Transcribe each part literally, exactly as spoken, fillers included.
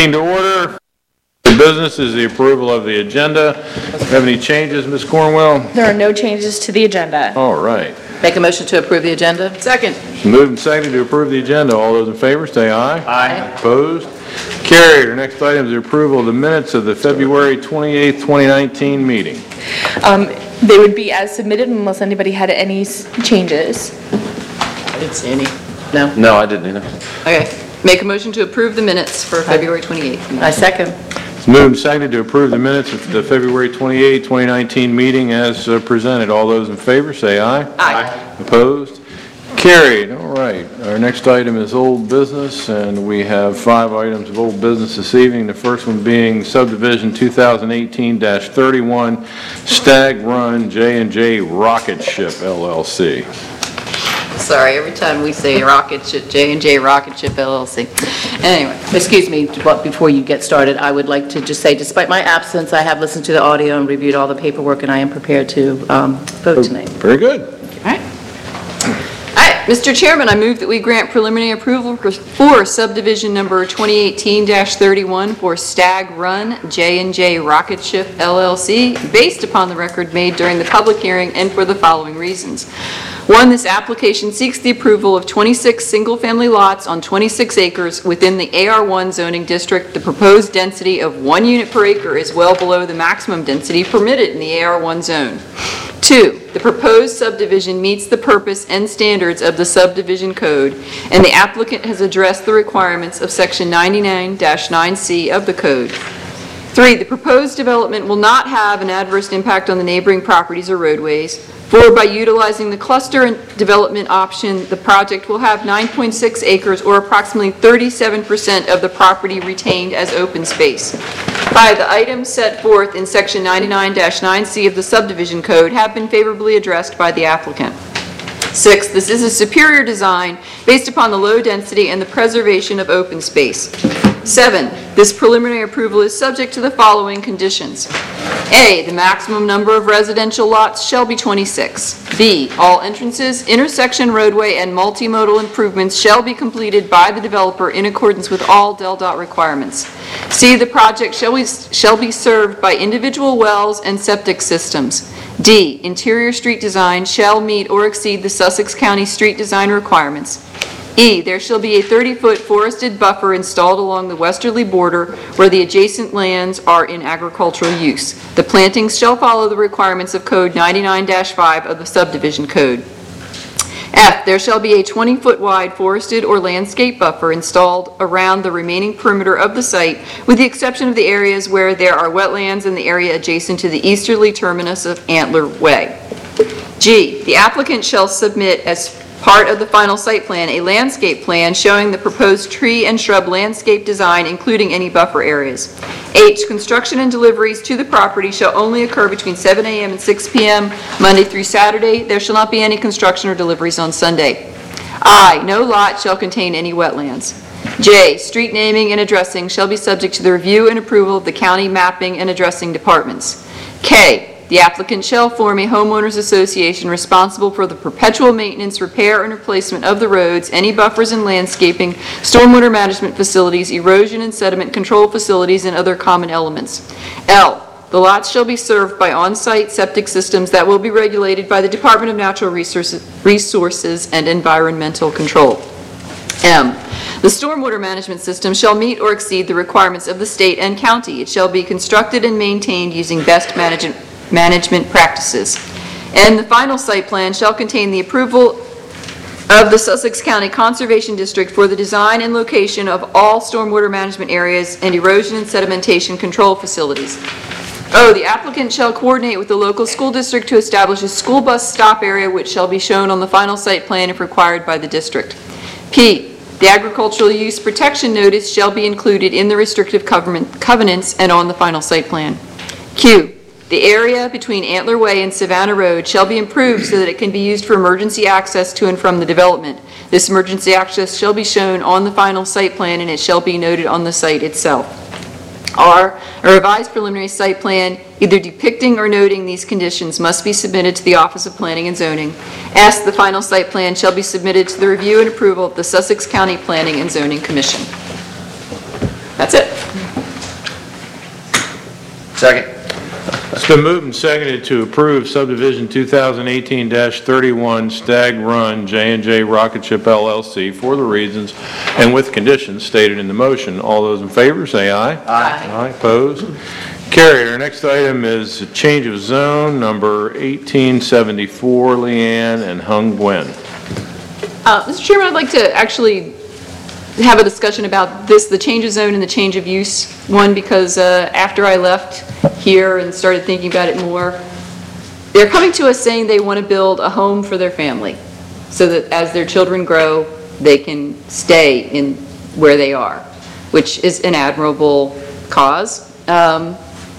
Meeting to order. The business is the approval of the agenda. Do you have any changes, Miz Cornwell? There are no changes to the agenda. All right. Make a motion to approve the agenda. Second. Moved and seconded to approve the agenda. All those in favor say aye. Aye. Opposed? Carried. Our next item is the approval of the minutes of the February twenty-eighth, twenty nineteen meeting. Um, they would be as submitted unless anybody had any s- changes. I didn't see any. No? No, I didn't either. Okay. Make a motion to approve the minutes for February twenty-eighth. I second. It's moved and seconded to approve the minutes of the February twenty-eighth, twenty nineteen meeting as uh, presented. All those in favor say aye. Aye. Opposed? Carried. All right. Our next item is old business, and we have five items of old business this evening. The first one being subdivision two thousand eighteen dash thirty-one Stag Run J and J Rocket Ship L L C. Sorry, every time we say Rocket Ship, J and J Rocket Ship L L C. Anyway, excuse me, but before you get started, I would like to just say, despite my absence, I have listened to the audio and reviewed all the paperwork, and I am prepared to um, vote tonight. Very good. All right. All right, Mister Chairman, I move that we grant preliminary approval for- for subdivision number twenty eighteen dash thirty-one for Stag Run J and J Rocket Ship L L C, based upon the record made during the public hearing and for the following reasons. One, this application seeks the approval of twenty-six single-family lots on twenty-six acres within the A R one zoning district. The proposed density of one unit per acre is well below the maximum density permitted in the A R one zone. Two, the proposed subdivision meets the purpose and standards of the subdivision code, and the applicant has addressed the requirements of section ninety-nine dash nine C of the code. Three, the proposed development will not have an adverse impact on the neighboring properties or roadways. Four, by utilizing the cluster and development option, the project will have nine point six acres or approximately thirty-seven percent of the property retained as open space. Five, the items set forth in section ninety-nine dash nine C of the subdivision code have been favorably addressed by the applicant. Six, this is a superior design based upon the low density and the preservation of open space. Seven, this preliminary approval is subject to the following conditions. A, the maximum number of residential lots shall be twenty-six. B, all entrances, intersection roadway, and multimodal improvements shall be completed by the developer in accordance with all D E L D O T requirements. C, the project shall be, shall be served by individual wells and septic systems. D, interior street design shall meet or exceed the Sussex County street design requirements. E, there shall be a thirty-foot forested buffer installed along the westerly border where the adjacent lands are in agricultural use. The plantings shall follow the requirements of Code ninety-nine dash five of the subdivision code. F, there shall be a twenty-foot wide forested or landscape buffer installed around the remaining perimeter of the site, with the exception of the areas where there are wetlands and the area adjacent to the easterly terminus of Antler Way. G, the applicant shall submit as part of the final site plan a landscape plan showing the proposed tree and shrub landscape design, including any buffer areas. H, construction and deliveries to the property shall only occur between seven A M and six P M Monday through Saturday. There shall not be any construction or deliveries on Sunday. I, no lot shall contain any wetlands. J, street naming and addressing shall be subject to the review and approval of the county mapping and addressing departments. K, the applicant shall form a homeowners association responsible for the perpetual maintenance, repair, and replacement of the roads, any buffers and landscaping, stormwater management facilities, erosion and sediment control facilities, and other common elements. L, the lots shall be served by on-site septic systems that will be regulated by the Department of Natural Resources, Resources and Environmental Control. M, the stormwater management system shall meet or exceed the requirements of the state and county. It shall be constructed and maintained using best management management practices. And the final site plan shall contain the approval of the Sussex County Conservation District for the design and location of all stormwater management areas and erosion and sedimentation control facilities. O, the applicant shall coordinate with the local school district to establish a school bus stop area which shall be shown on the final site plan if required by the district. P, the agricultural use protection notice shall be included in the restrictive covenants and on the final site plan. Q, the area between Antler Way and Savannah Road shall be improved so that it can be used for emergency access to and from the development. This emergency access shall be shown on the final site plan and it shall be noted on the site itself. R, a revised preliminary site plan, either depicting or noting these conditions, must be submitted to the Office of Planning and Zoning. S, the final site plan shall be submitted to the review and approval of the Sussex County Planning and Zoning Commission. That's it. Second. It's been moved and seconded to approve subdivision two thousand eighteen dash thirty-one Stag Run J and J Rocket Ship L L C for the reasons and with conditions stated in the motion. All those in favor, say aye. Aye. Aye, opposed? Carried. Our next item is a change of zone, number eighteen seventy-four, Leanne and Hung Gwen. Uh, Mister Chairman, I'd like to actually have a discussion about this, the change of zone and the change of use. One, because uh, after I left here and started thinking about it more, they're coming to us saying they want to build a home for their family so that as their children grow, they can stay in where they are, which is an admirable cause. Um,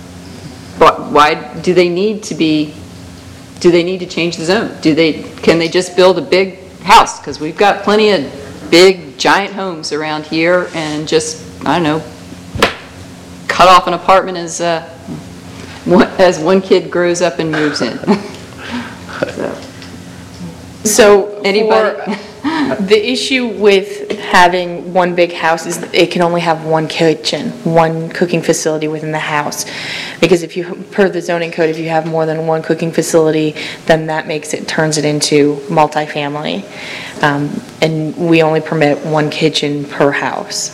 but why do they need to be, do they need to change the zone? Do they, can they just build a big house? Because we've got plenty of big, giant homes around here, and just, I don't know, cut off an apartment as, uh, one, as one kid grows up and moves in. So, So Anybody? for- the issue with having one big house is that it can only have one kitchen, one cooking facility within the house. Because if you, per the zoning code, if you have more than one cooking facility, then that makes it, turns it into multifamily. Um, And we only permit one kitchen per house.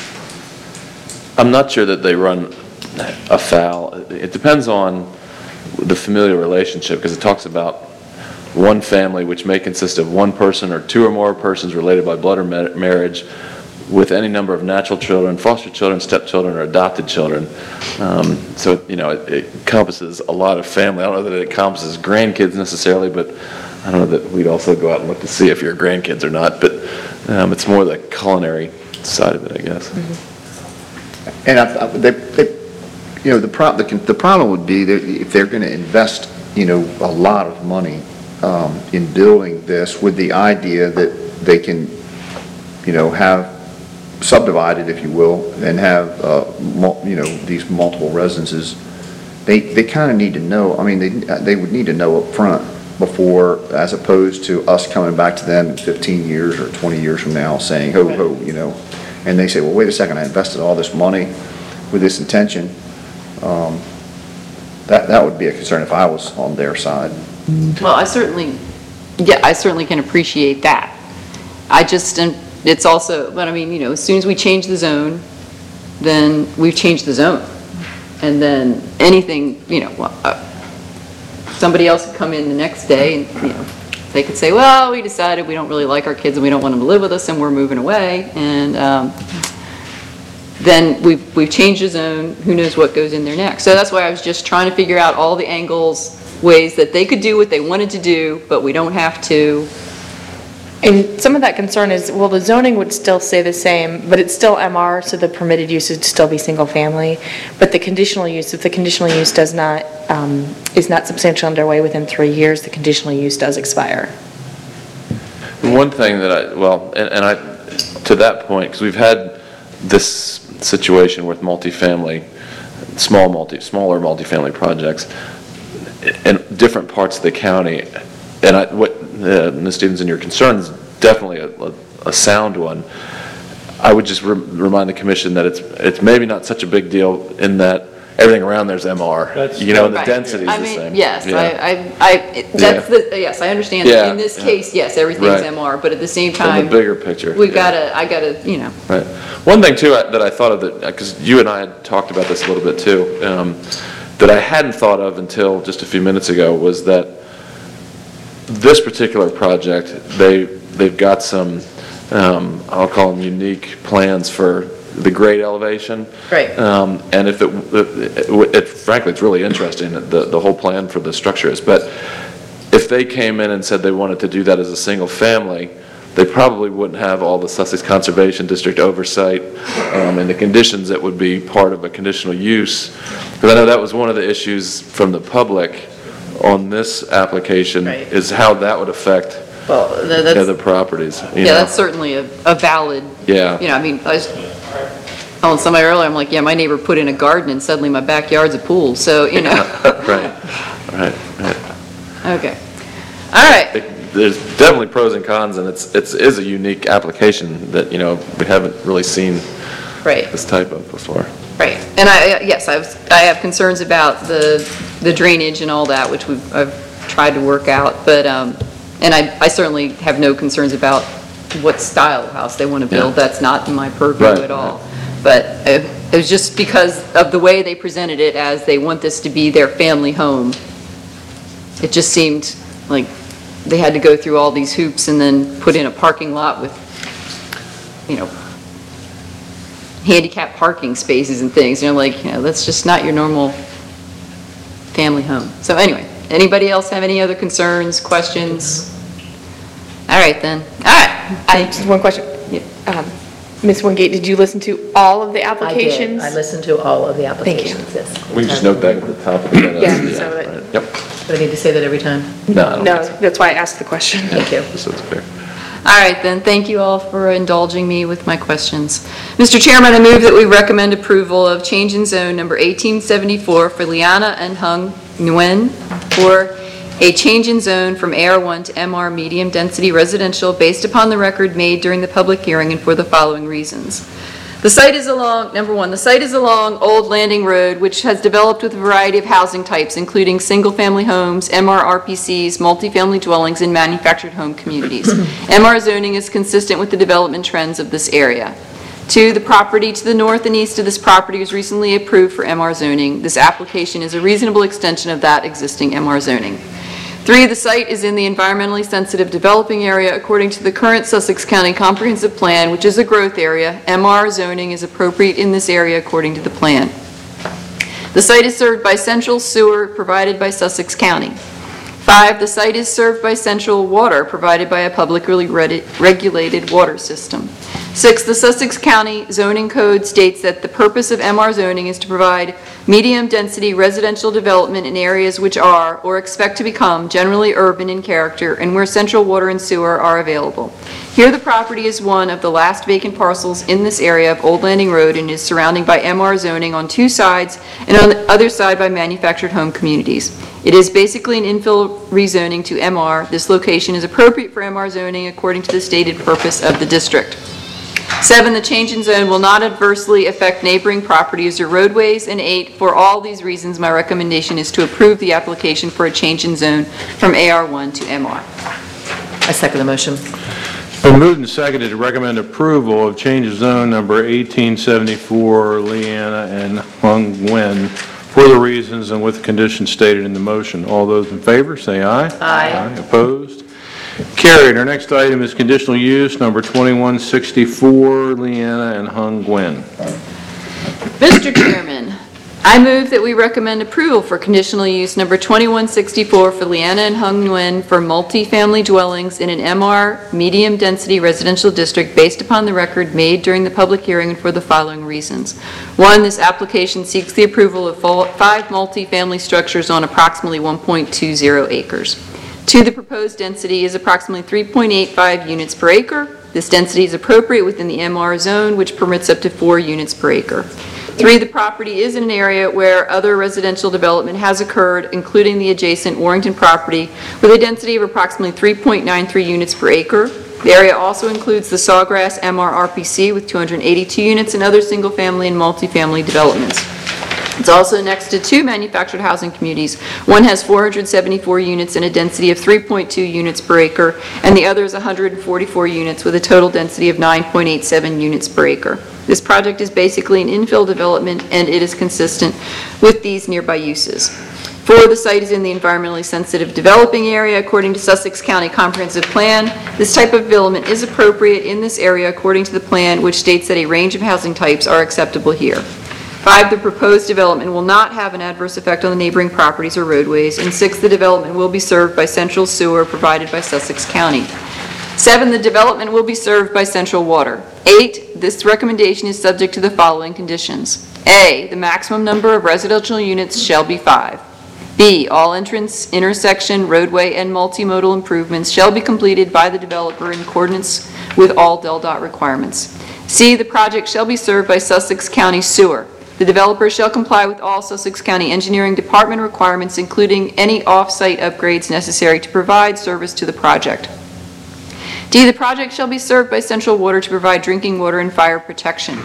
I'm not sure that they run afoul. It depends on the familial relationship, because it talks about one family, which may consist of one person or two or more persons related by blood or ma- marriage, with any number of natural children, foster children, stepchildren, or adopted children. Um, so, you know, it, it encompasses a lot of family. I don't know that it encompasses grandkids necessarily, but I don't know that we'd also go out and look to see if you're grandkids or not. But um, it's more the culinary side of it, I guess. Mm-hmm. And I, I, they, they, you know, the, pro, the, the problem would be that if they're going to invest, you know, a lot of money um, in building this with the idea that they can, you know, have subdivided, if you will, and have, uh, mul, you know, these multiple residences, they, they kind of need to know, I mean, they, they would need to know up front before, as opposed to us coming back to them in fifteen years or twenty years from now saying, ho, ho, you know, and they say, well, wait a second, I invested all this money with this intention. Um, that, that would be a concern if I was on their side. Well, I certainly, yeah, I certainly can appreciate that. I just, and it's also, but I mean, you know, as soon as we change the zone, then we've changed the zone. And then anything, you know, uh, somebody else could come in the next day and, you know, they could say, well, we decided we don't really like our kids and we don't want them to live with us and we're moving away. And um, then we've, we've changed the zone, who knows what goes in there next. So that's why I was just trying to figure out all the angles, ways that they could do what they wanted to do, but we don't have to. And some of that concern is, well, the zoning would still stay the same, but it's still M R, so the permitted use would still be single family. But the conditional use, if the conditional use does not, um, is not substantially underway within three years, the conditional use does expire. One thing that I, well, and, and I, to that point, because we've had this situation with multifamily, small multi, smaller multifamily projects in different parts of the county, and I, what, uh, Miz Stevenson, your concern is definitely a, a, a sound one. I would just re remind the commission that it's it's maybe not such a big deal in that everything around there's M R. That's you know, and the Right. density is I the mean, same. yes, Yeah. I, I, I, it- that's Yeah. the, yes, I understand that Yeah, in this yeah. case, yes, everything's Right. M R, but at the same From the time, bigger picture. we've yeah. gotta, I gotta, you know, Right. One thing too I- that I thought of, that because you and I had talked about this a little bit too, um, that I hadn't thought of until just a few minutes ago, was that this particular project, they they've got some, um, I'll call them unique plans for the grade elevation. Right. Um, and if it, it, it, frankly, it's really interesting, the the whole plan for the structure is. But if they came in and said they wanted to do that as a single family, they probably wouldn't have all the Sussex Conservation District oversight um, and the conditions that would be part of a conditional use. Because I know that was one of the issues from the public on this application, Right. is how that would affect well, tha- the that's, other properties. you yeah, know? that's certainly a, a valid, Yeah. you know, I mean, I was telling somebody earlier, I'm like, yeah, my neighbor put in a garden and suddenly my backyard's a pool, so, you know. Right, right, right. Okay. All right. It- There's definitely pros and cons, and it's, it's is a unique application that, you know, we haven't really seen Right. this type of before. Right, and I, yes, I was, I have concerns about the, the drainage and all that, which we've, I've tried to work out, but, um, and I, I certainly have no concerns about what style of house they want to build. Yeah. That's not in my purview Right, at all. But it, it was just because of the way they presented it as they want this to be their family home. It just seemed like they had to go through all these hoops and then put in a parking lot with, you know, handicap parking spaces and things. You know, like, you know, that's just not your normal family home. So anyway, anybody else have any other concerns, questions? All right, then. All right. I, just one question. Um, Miz Wingate, did you listen to all of the I applications? did. I listened to all of the Thank you. applications, yes. We can just note that at the top of the minutes. Yeah, so that- right. Yep. Do I need to say that every time? No, I don't No, think that's why I asked the question. Thank you. so. Just so it's clear. All right, then. Thank you all for indulging me with my questions. Mister Chairman, I move that we recommend approval of change in zone number eighteen seventy-four for Liana and Hung Nguyen for a change in zone from A R one to M R medium density residential based upon the record made during the public hearing and for the following reasons. The site is along, number one, the site is along Old Landing Road, which has developed with a variety of housing types, including single-family homes, M R R P Cs, multifamily dwellings, and manufactured home communities. M R zoning is consistent with the development trends of this area. Two, the property to the north and east of this property was recently approved for M R zoning. This application is a reasonable extension of that existing M R zoning. Three, the site is in the environmentally sensitive developing area according to the current Sussex County Comprehensive Plan, which is a growth area. M R zoning is appropriate in this area according to the plan. The site is served by central sewer provided by Sussex County. Five, the site is served by central water provided by a publicly regulated water system. Six, the Sussex County zoning code states that the purpose of M R zoning is to provide medium-density residential development in areas which are, or expect to become, generally urban in character and where central water and sewer are available. Here the property is one of the last vacant parcels in this area of Old Landing Road and is surrounded by M R zoning on two sides and on the other side by manufactured home communities. It is basically an infill rezoning to M R. This location is appropriate for M R zoning according to the stated purpose of the district. Seven, the change in zone will not adversely affect neighboring properties or roadways. And eight, for all these reasons, my recommendation is to approve the application for a change in zone from A R one to M R. I second the motion. Been moved and seconded to recommend approval of change of zone number eighteen seventy-four, Leanna and Hung Nguyen, for the reasons and with the conditions stated in the motion. All those in favor, say aye. Aye. Opposed? Carried. Our next item is conditional use number twenty-one sixty-four, Leanna and Hung Nguyen. Mister Chairman, I move that we recommend approval for conditional use number twenty-one sixty-four for Liana and Hung Nguyen for multifamily dwellings in an M R medium-density residential district based upon the record made during the public hearing and for the following reasons. One, this application seeks the approval of five multifamily structures on approximately one point two zero acres. Two, the proposed density is approximately three point eight five units per acre. This density is appropriate within the M R zone, which permits up to four units per acre. Three, the property is in an area where other residential development has occurred, including the adjacent Warrington property, with a density of approximately three point nine three units per acre. The area also includes the Sawgrass M R R P C with two hundred eighty-two units and other single-family and multifamily developments. It's also next to two manufactured housing communities. One has four hundred seventy-four units and a density of three point two units per acre, and the other is one hundred forty-four units with a total density of nine point eight seven units per acre. This project is basically an infill development, and it is consistent with these nearby uses. Four, the site is in the environmentally sensitive developing area according to Sussex County Comprehensive Plan. This type of development is appropriate in this area according to the plan, which states that a range of housing types are acceptable here. Five, the proposed development will not have an adverse effect on the neighboring properties or roadways. And six, the development will be served by central sewer provided by Sussex County. Seven, the development will be served by central water. Eight, this recommendation is subject to the following conditions. A, the maximum number of residential units shall be five. B, all entrance, intersection, roadway, and multimodal improvements shall be completed by the developer in accordance with all Del Dot requirements. C, the project shall be served by Sussex County Sewer. The developer shall comply with all Sussex County Engineering Department requirements, including any off-site upgrades necessary to provide service to the project. D, the project shall be served by central water to provide drinking water and fire protection.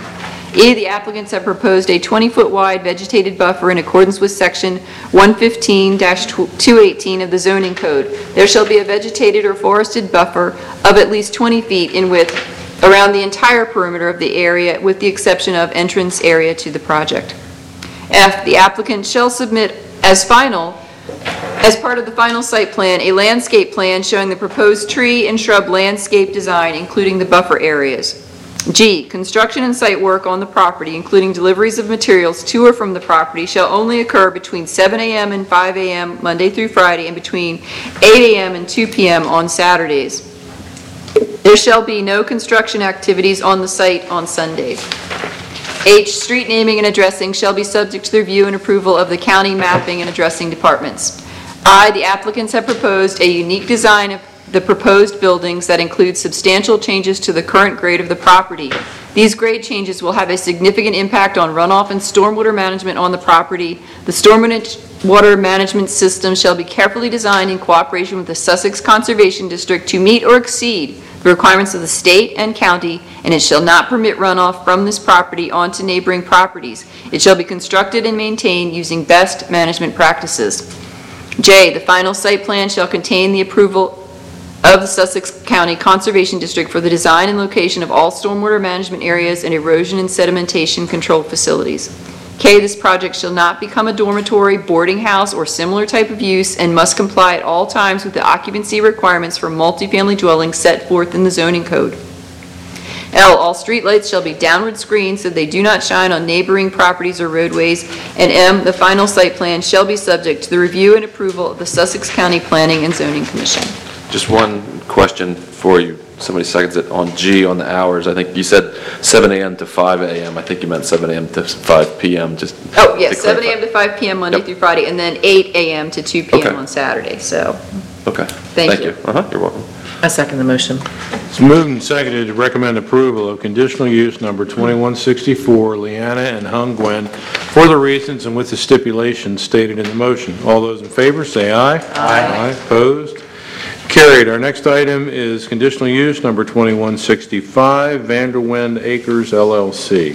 E, the applicants have proposed a twenty-foot wide vegetated buffer in accordance with section one fifteen dash two eighteen of the zoning code. There shall be a vegetated or forested buffer of at least twenty feet in width around the entire perimeter of the area, with the exception of entrance area to the project. F, the applicant shall submit as final, as part of the final site plan, a landscape plan showing the proposed tree and shrub landscape design, including the buffer areas. G, construction and site work on the property, including deliveries of materials to or from the property, shall only occur between seven a m and five a m Monday through Friday, and between eight a m and two p m on Saturdays. There shall be no construction activities on the site on Sundays. H, street naming and addressing shall be subject to the review and approval of the county mapping and addressing departments. I, the applicants have proposed a unique design of the proposed buildings that include substantial changes to the current grade of the property. These grade changes will have a significant impact on runoff and stormwater management on the property. The stormwater management system shall be carefully designed in cooperation with the Sussex Conservation District to meet or exceed the requirements of the state and county, and it shall not permit runoff from this property onto neighboring properties. It shall be constructed and maintained using best management practices. J, the final site plan shall contain the approval of the Sussex County Conservation District for the design and location of all stormwater management areas and erosion and sedimentation control facilities. K, this project shall not become a dormitory, boarding house, or similar type of use, and must comply at all times with the occupancy requirements for multifamily dwellings set forth in the zoning code. L, all streetlights shall be downward screened so they do not shine on neighboring properties or roadways. And M, the final site plan shall be subject to the review and approval of the Sussex County Planning and Zoning Commission. Just one question for you. Somebody seconds it on G on the hours. I think you said seven a m to five a m I think you meant seven a m to five p m Just Oh, yes, to seven a clarify. m to five p m Monday Yep. through Friday, and then eight a m to two p m Okay. on Saturday, so. Okay. Thank you. Uh-huh, you're welcome. I second the motion. It's moved and seconded to recommend approval of conditional use number twenty-one sixty-four, Leanna and Hung Gwen, for the reasons and with the stipulations stated in the motion. All those in favor, say aye. Aye. Opposed? Carried. Our next item is conditional use number twenty-one sixty-five, Vanderwind Acres L L C.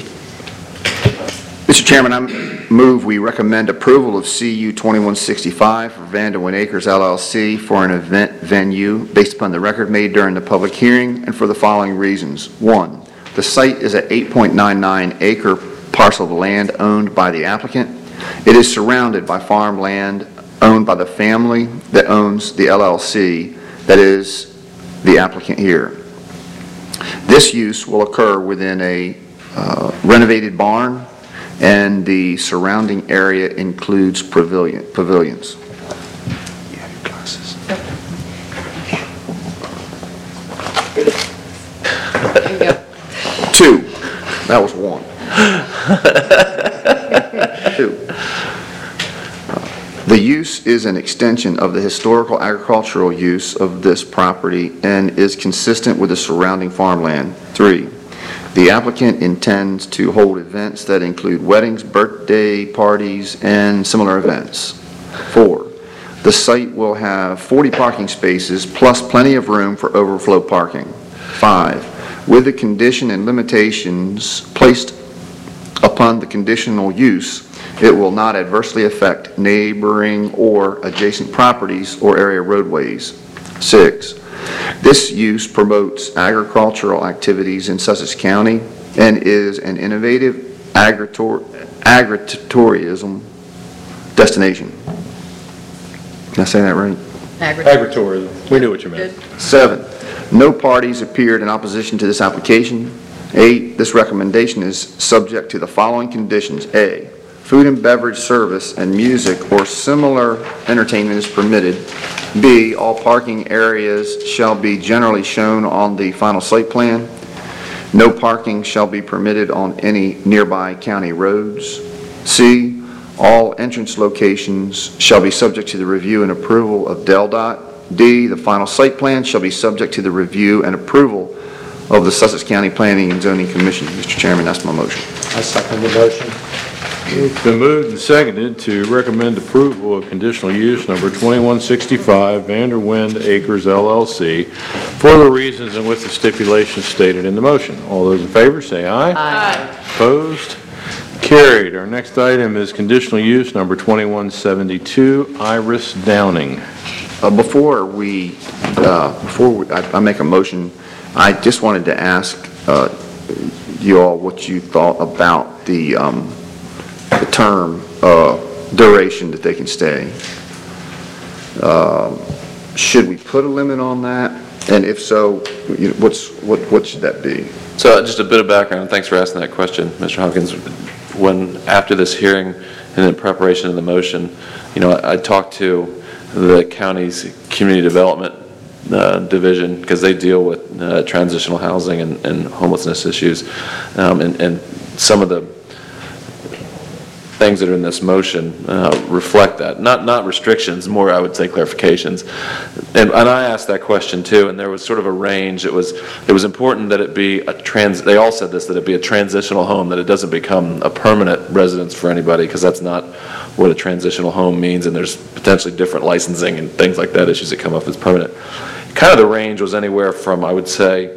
Mister Chairman, I move we recommend approval of C U twenty-one sixty-five for Vanderwind Acres L L C for an event venue based upon the record made during the public hearing and for the following reasons. One, the site is an eight point nine nine acre parcel of land owned by the applicant. It is surrounded by farmland owned by the family that owns the L L C, that is the applicant here. This use will occur within a uh, renovated barn, and the surrounding area includes pavilion, pavilions. You have your glasses. There you go. Two. That was one. Two. The use is an extension of the historical agricultural use of this property and is consistent with the surrounding farmland. Three, the applicant intends to hold events that include weddings, birthday parties, and similar events. Four, the site will have forty parking spaces plus plenty of room for overflow parking. Five, with the condition and limitations placed upon the conditional use, it will not adversely affect neighboring or adjacent properties or area roadways. Six, this use promotes agricultural activities in Sussex County and is an innovative agritor- agritourism destination. Did I say that right? Agritourism. We knew what you meant. Seven, no parties appeared in opposition to this application. Eight, this recommendation is subject to the following conditions. A, food and beverage service and music or similar entertainment is permitted. B, all parking areas shall be generally shown on the final site plan. No parking shall be permitted on any nearby county roads. C, all entrance locations shall be subject to the review and approval of Del Dot. D, the final site plan shall be subject to the review and approval of the Sussex County Planning and Zoning Commission. Mister Chairman, that's my motion. I second the motion. It's been moved and seconded to recommend approval of conditional use number twenty-one sixty-five Vanderwind Acres L L C for the reasons and with the stipulations stated in the motion. All those in favor say aye. Aye. Opposed? Carried. Our next item is conditional use number twenty-one seventy-two Iris Downing. Uh, Before we, uh, before we- I I make a motion, I just wanted to ask uh, you all what you thought about the um, the term, uh, duration that they can stay. Um, Should we put a limit on that? And if so, you know, what's, what what should that be? So just a bit of background, and thanks for asking that question, Mister Hopkins. When, after this hearing and in preparation of the motion, you know, I, I talked to the county's community development uh, division, because they deal with uh, transitional housing and, and homelessness issues, um, and, and some of the things that are in this motion uh, reflect that. Not not restrictions, more I would say clarifications. And, and I asked that question too, and there was sort of a range. It was it was important that it be a trans. They all said this, that it be a transitional home, that it doesn't become a permanent residence for anybody, because that's not what a transitional home means, and there's potentially different licensing and things like that issues that come up as permanent. Kind of the range was anywhere from, I would say,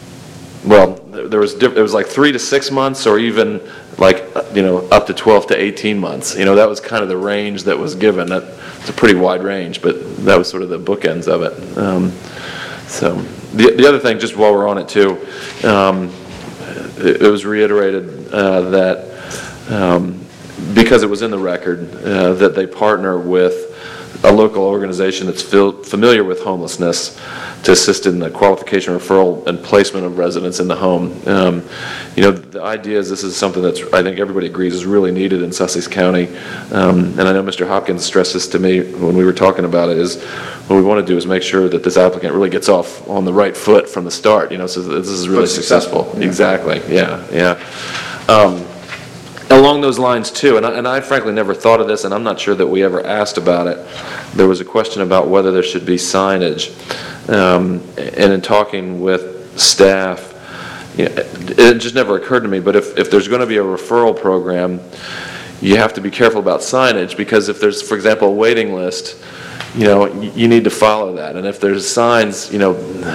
well, there was diff- it was like three to six months, or even like, you know, up to twelve to eighteen months. You know, that was kind of the range that was given. That it's a pretty wide range, but that was sort of the bookends of it. Um, so the the other thing, just while we're on it too, um, it, it was reiterated uh, that um, because it was in the record uh, that they partner with a local organization that's fil- familiar with homelessness to assist in the qualification, referral, and placement of residents in the home. Um, you know, the idea is this is something that's, I think everybody agrees, is really needed in Sussex County. Um, and I know Mister Hopkins stressed this to me when we were talking about it, is what we want to do is make sure that this applicant really gets off on the right foot from the start, you know, so that this is really successful. successful. Yeah. Exactly, yeah, yeah. Um, Along those lines too, and I, and I frankly never thought of this, and I'm not sure that we ever asked about it. There was a question about whether there should be signage, um, and in talking with staff, you know, it, it just never occurred to me. But if, if there's going to be a referral program, you have to be careful about signage, because if there's, for example, a waiting list, you know, you, you need to follow that. And if there's signs, you know,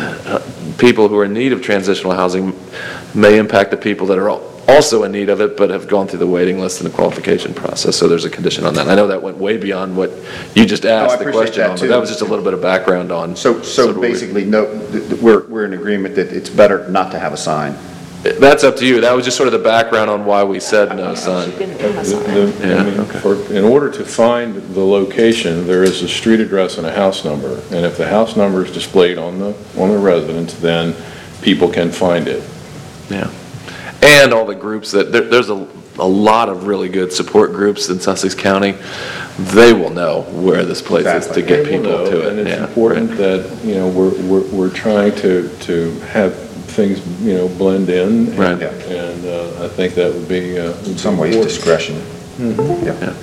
people who are in need of transitional housing may impact the people that are all also in need of it, but have gone through the waiting list and the qualification process, so there's a condition on that. I know that went way beyond what you just asked the question on, but that was just a little bit of background on. So, so basically, no, th- th- we're, we're in agreement that it's better not to have a sign. That's up to you. That was just sort of the background on why we said no sign. The- the- I Yeah, mean, okay. for- In order to find the location, there is a street address and a house number, and if the house number is displayed on the, on the residence, then people can find it. Yeah. And all the groups that, there, there's a, a lot of really good support groups in Sussex County. They will know where this place is to get They will people know, to it. And it's Yeah, important right. that, you know, we're, we're, we're trying to, to have things, you know, blend in. and- Right. And uh, I think that would be. uh, In some ways, discretion. Yeah.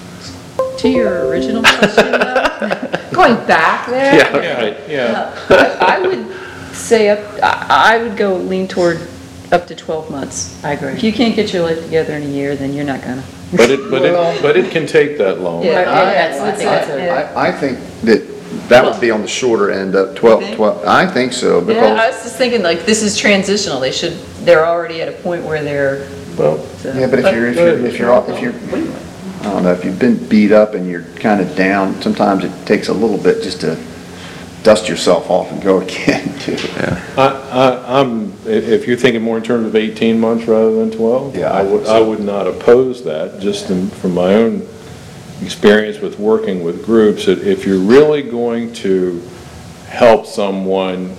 To your original question, though, Going back there? Yeah, yeah. I I would say, up. I I would go lean toward up to twelve months. I agree. If you can't get your life together in a year, then you're not gonna. But it, but it, but it can take that long. Yeah. Right, that's- I think that's that's it. it. I, I think that that would be on the shorter end of twelve, think? twelve, I think so, Yeah, I because, was just thinking, like, this is transitional. They should, they're already at a point where they're. Well, yeah, but if you're, if you're, if you're, if you're, I don't know, if you've been beat up and you're kind of down, sometimes it takes a little bit just to dust yourself off and go again, too. I, I, I'm, if if you're thinking more in terms of eighteen months rather than twelve, Yeah, I I would, think so. I would not oppose that, just in- from my own experience with working with groups, that if you're really going to help someone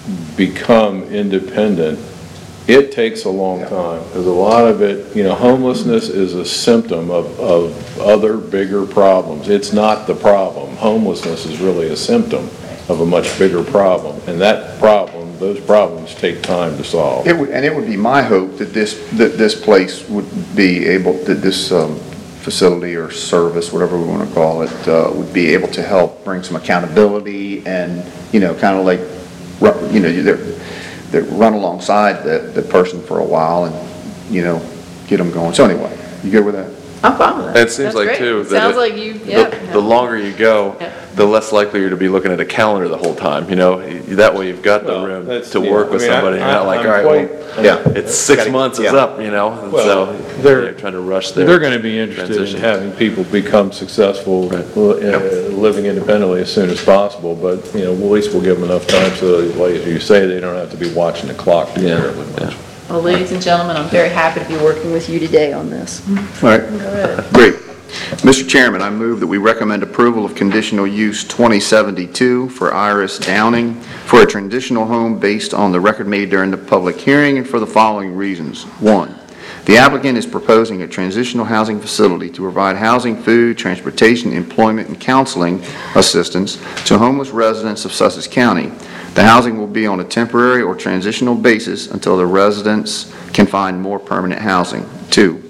become independent, it takes a long Yeah. time, because a lot of it, you know, homelessness is a symptom of, of other bigger problems. It's not the problem. Homelessness is really a symptom of a much bigger problem, and that problem, those problems take time to solve. It would, and it would be my hope that this, that this place would be able, that this um, facility or service, whatever we want to call it, uh, would be able to help bring some accountability and, you know, kind of like, ru- you know, they're, they're run alongside the, the person for a while and, you know, get them going. So anyway, you good with that? I'm fine with that. And it seems That's like, great. too, It that sounds it- like you, The yeah. the longer you go, Yeah. the less likely you're to be looking at a calendar the whole time, you know? That way you've got the Well, room that's- to yeah, work I with mean, I- somebody, you're not I- like, I'm all right, quite- well, Yeah. it's six Gotta- months is yeah. up, you know? And Well, so they're- you're trying to rush their They're going to be interested in transition. having people become successful, Right. uh, living independently as soon as possible, but, you know, at least we'll give them enough time so, like you say, they don't have to be watching the clock too Yeah, terribly much. Well, ladies and gentlemen, I'm very happy to be working with you today on this. All right, great. Mister Chairman, I move that we recommend approval of conditional use twenty seventy-two for Iris Downing for a transitional home based on the record made during the public hearing and for the following reasons. One, the applicant is proposing a transitional housing facility to provide housing, food, transportation, employment, and counseling assistance to homeless residents of Sussex County. The housing will be on a temporary or transitional basis until the residents can find more permanent housing. Two,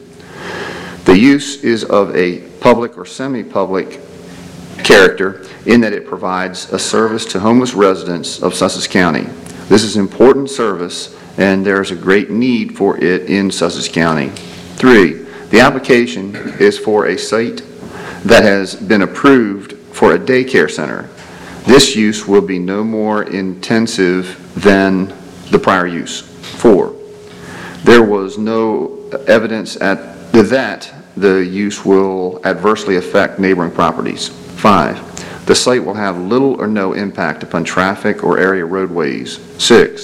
the use is of a public or semi-public character in that it provides a service to homeless residents of Sussex County. This is important service, and there is a great need for it in Sussex County. Three, the application is for a site that has been approved for a daycare center. This use will be no more intensive than the prior use. Four, there was no evidence at that the use will adversely affect neighboring properties. Five, the site will have little or no impact upon traffic or area roadways. Six,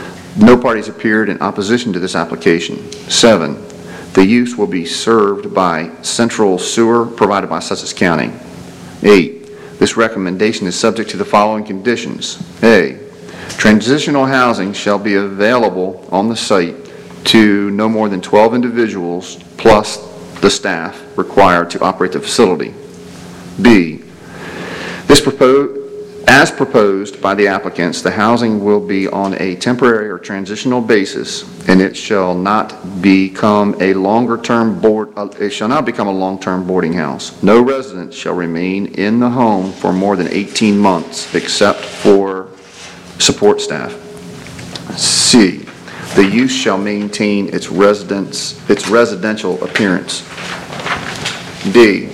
no parties appeared in opposition to this application. Seven, the use will be served by central sewer provided by Sussex County. Eight, this recommendation is subject to the following conditions. A, transitional housing shall be available on the site to no more than twelve individuals plus the staff required to operate the facility. B, this proposed, as proposed by the applicants, the housing will be on a temporary or transitional basis, and it shall not become a longer-term board. Uh, it shall not become a long-term boarding house. No resident shall remain in the home for more than eighteen months, except for support staff. C, the use shall maintain its residence, its residential appearance. D,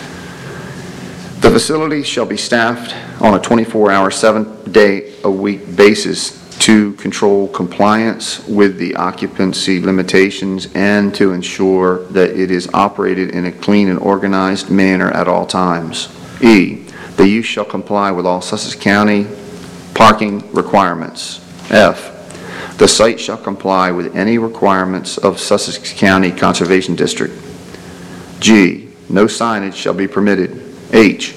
the facility shall be staffed on a twenty-four hour, seven-day-a-week basis to control compliance with the occupancy limitations and to ensure that it is operated in a clean and organized manner at all times. E, the use shall comply with all Sussex County parking requirements. F, the site shall comply with any requirements of Sussex County Conservation District. G, no signage shall be permitted. H,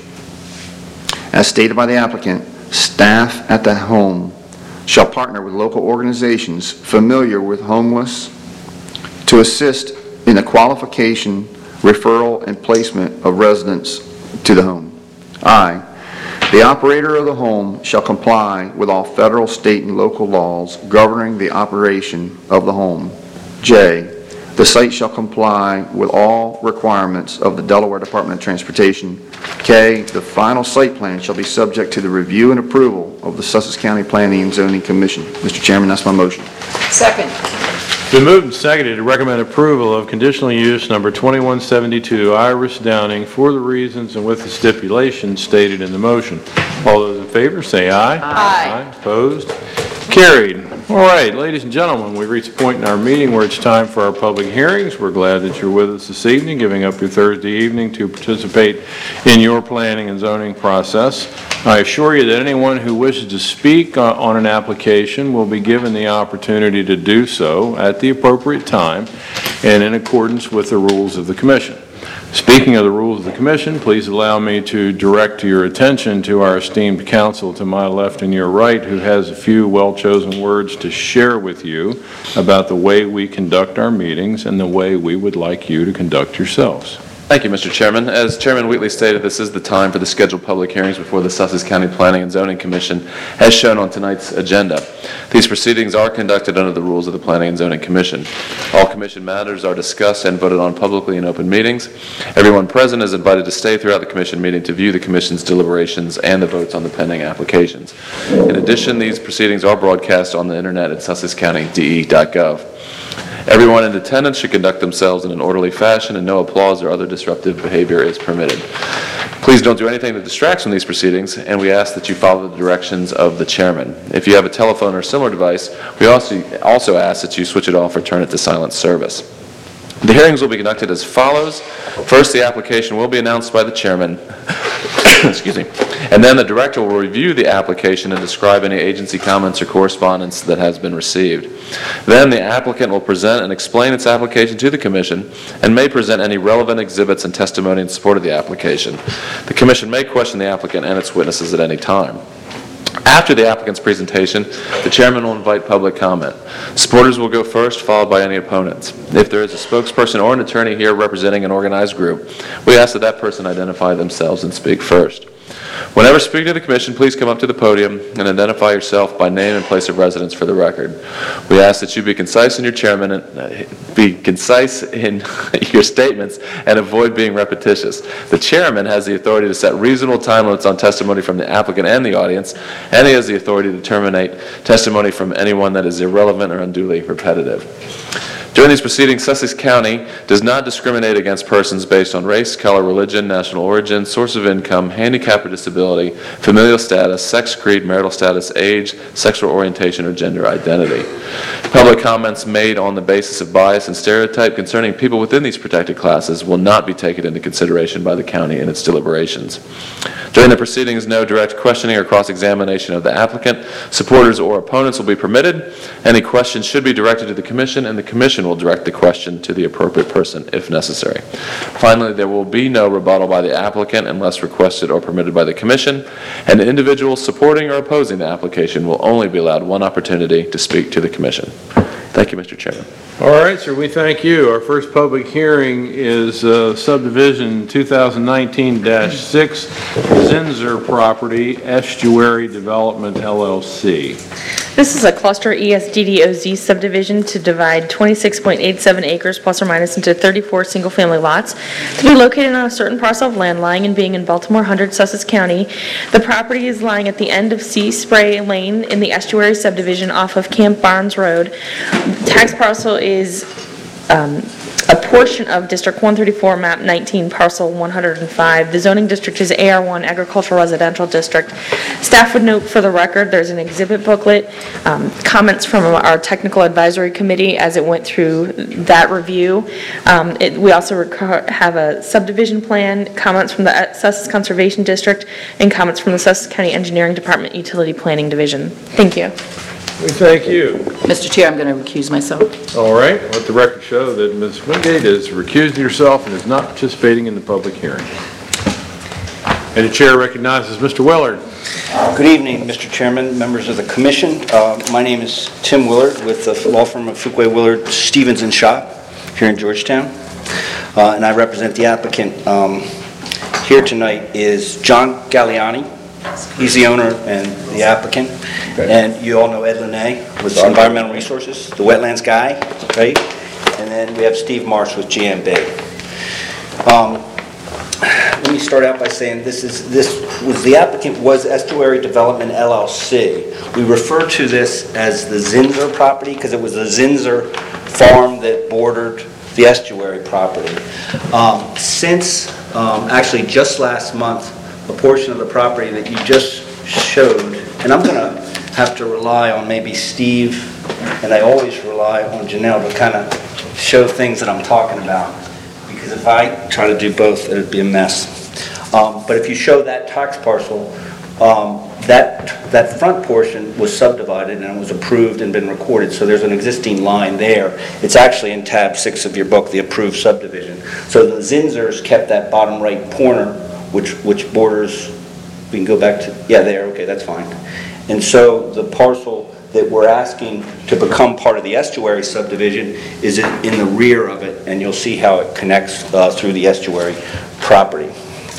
as stated by the applicant, staff at the home shall partner with local organizations familiar with homeless to assist in the qualification, referral, and placement of residents to the home. I, the operator of the home shall comply with all federal, state, and local laws governing the operation of the home. J, the site shall comply with all requirements of the Delaware Department of Transportation. K, the final site plan shall be subject to the review and approval of the Sussex County Planning and Zoning Commission. Mister Chairman, that's my motion. Second. It's been moved and seconded to recommend approval of conditional use number twenty-one seventy-two, Iris Downing, for the reasons and with the stipulations stated in the motion. All those in favor, say aye. Aye. Opposed? Carried. All right, ladies and gentlemen, we've reached a point in our meeting where it's time for our public hearings. We're glad that you're with us this evening, giving up your Thursday evening to participate in your planning and zoning process. I assure you that anyone who wishes to speak uh, on an application will be given the opportunity to do so at the appropriate time and in accordance with the rules of the Commission. Speaking of the rules of the Commission, please allow me to direct your attention to our esteemed counsel to my left and your right, who has a few well-chosen words to share with you about the way we conduct our meetings and the way we would like you to conduct yourselves. Thank you, Mister Chairman. As Chairman Wheatley stated, this is the time for the scheduled public hearings before the Sussex County Planning and Zoning Commission, as shown on tonight's agenda. These proceedings are conducted under the rules of the Planning and Zoning Commission. All Commission matters are discussed and voted on publicly in open meetings. Everyone present is invited to stay throughout the Commission meeting to view the Commission's deliberations and the votes on the pending applications. In addition, these proceedings are broadcast on the Internet at sussex county d e dot gov. Everyone in attendance should conduct themselves in an orderly fashion, and no applause or other disruptive behavior is permitted. Please don't do anything that distracts from these proceedings, and we ask that you follow the directions of the chairman. If you have a telephone or similar device, we also, also ask that you switch it off or turn it to silent service. The hearings will be conducted as follows. First, the application will be announced by the chairman, excuse me, and then the director will review the application and describe any agency comments or correspondence that has been received. Then the applicant will present and explain its application to the commission and may present any relevant exhibits and testimony in support of the application. The commission may question the applicant and its witnesses at any time. After the applicant's presentation, the chairman will invite public comment. Supporters will go first, followed by any opponents. If there is a spokesperson or an attorney here representing an organized group, we ask that that person identify themselves and speak first. Whenever speaking to the commission, please come up to the podium and identify yourself by name and place of residence for the record. We ask that you be concise in your chairman and uh, be concise in your statements and avoid being repetitious. The chairman has the authority to set reasonable time limits on testimony from the applicant and the audience, and he has the authority to terminate testimony from anyone that is irrelevant or unduly repetitive. During these proceedings, Sussex County does not discriminate against persons based on race, color, religion, national origin, source of income, handicap or disability, familial status, sex, creed, marital status, age, sexual orientation, or gender identity. Public comments made on the basis of bias and stereotype concerning people within these protected classes will not be taken into consideration by the county in its deliberations. During the proceedings, no direct questioning or cross-examination of the applicant, supporters, or opponents will be permitted. Any questions should be directed to the commission, and the commission will direct the question to the appropriate person if necessary. Finally, there will be no rebuttal by the applicant unless requested or permitted by the commission, and individuals supporting or opposing the application will only be allowed one opportunity to speak to the commission. Thank you, Mister Chairman. All right, sir, we thank you. Our first public hearing is uh, subdivision two thousand nineteen dash six, Zinser Property, Estuary Development, L L C. This is a cluster E S D D O Z subdivision to divide twenty-six point eight seven acres plus or minus into thirty-four single-family lots to be located on a certain parcel of land lying and being in Baltimore one hundred, Sussex County. The property is lying at the end of Sea Spray Lane in the Estuary subdivision off of Camp Barnes Road. The tax parcel is um, a portion of District one thirty-four, Map nineteen, Parcel one hundred five. The zoning district is A R one, Agricultural Residential District. Staff would note for the record, there's an exhibit booklet, um, comments from our Technical Advisory Committee as it went through that review. Um, it, we also rec- have a subdivision plan, comments from the Sussex Conservation District, and comments from the Sussex County Engineering Department Utility Planning Division. Thank you. We thank you. Mister Chair, I'm going to recuse myself. All right, let the record show that Miz Wingate is recusing herself and is not participating in the public hearing. And the chair recognizes Mister Willard. Good evening, Mister Chairman, members of the commission. Uh, my name is Tim Willard with the law firm of Fuquay Willard, Stevens and Shop here in Georgetown, uh, and I represent the applicant. Um, here tonight is John Galliani. He's the owner and the applicant. Okay. And you all know Ed Linnae with Environmental Resources, the wetlands guy, right? And then we have Steve Marsh with G M B. Um, let me start out by saying this is this was the applicant was Estuary Development L L C. We refer to this as the Zinser property because it was the Zinser farm that bordered the estuary property. Um, since um, actually just last month, a portion of the property that you just showed, and I'm going to have to rely on maybe Steve, and I always rely on Janelle to kind of show things that I'm talking about, because if I try to do both, it would be a mess. Um, but if you show that tax parcel, um, that, that front portion was subdivided and it was approved and been recorded, so there's an existing line there. It's actually in tab six of your book, the approved subdivision. So the Zinsers kept that bottom right corner, which which borders, we can go back to, yeah, there, okay, that's fine. And so the parcel that we're asking to become part of the estuary subdivision is in the rear of it, and you'll see how it connects uh, through the estuary property.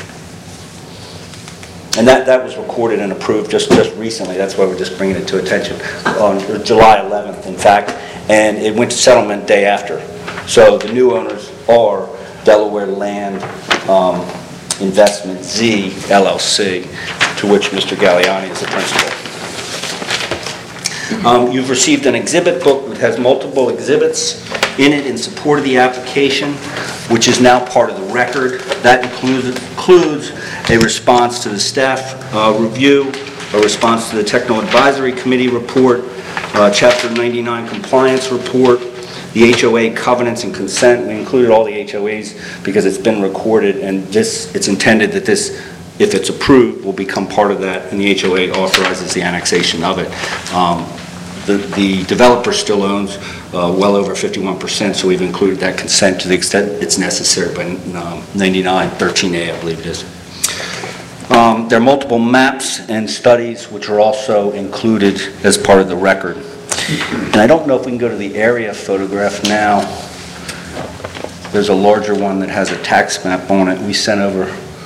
And that, that was recorded and approved just, just recently. That's why we're just bringing it to attention on July eleventh, in fact, and it went to settlement day after. So the new owners are Delaware Land um, Investment Z L L C, to which Mister Galliani is the principal. Um, you've received an exhibit book that has multiple exhibits. in it in support of the application, which is now part of the record. That includes, includes a response to the staff uh, review, a response to the Technical Advisory Committee report, uh, Chapter ninety-nine compliance report, the H O A covenants and consent. We included all the H O As because it's been recorded, and this, it's intended that this, if it's approved, will become part of that, and the H O A authorizes the annexation of it. Um, the, the developer still owns uh, well over fifty-one percent, so we've included that consent to the extent it's necessary by um, ninety-nine thirteen A, I believe it is. Um, there are multiple maps and studies which are also included as part of the record. And I don't know if we can go to the area photograph now. There's a larger one that has a tax map on it. We sent over.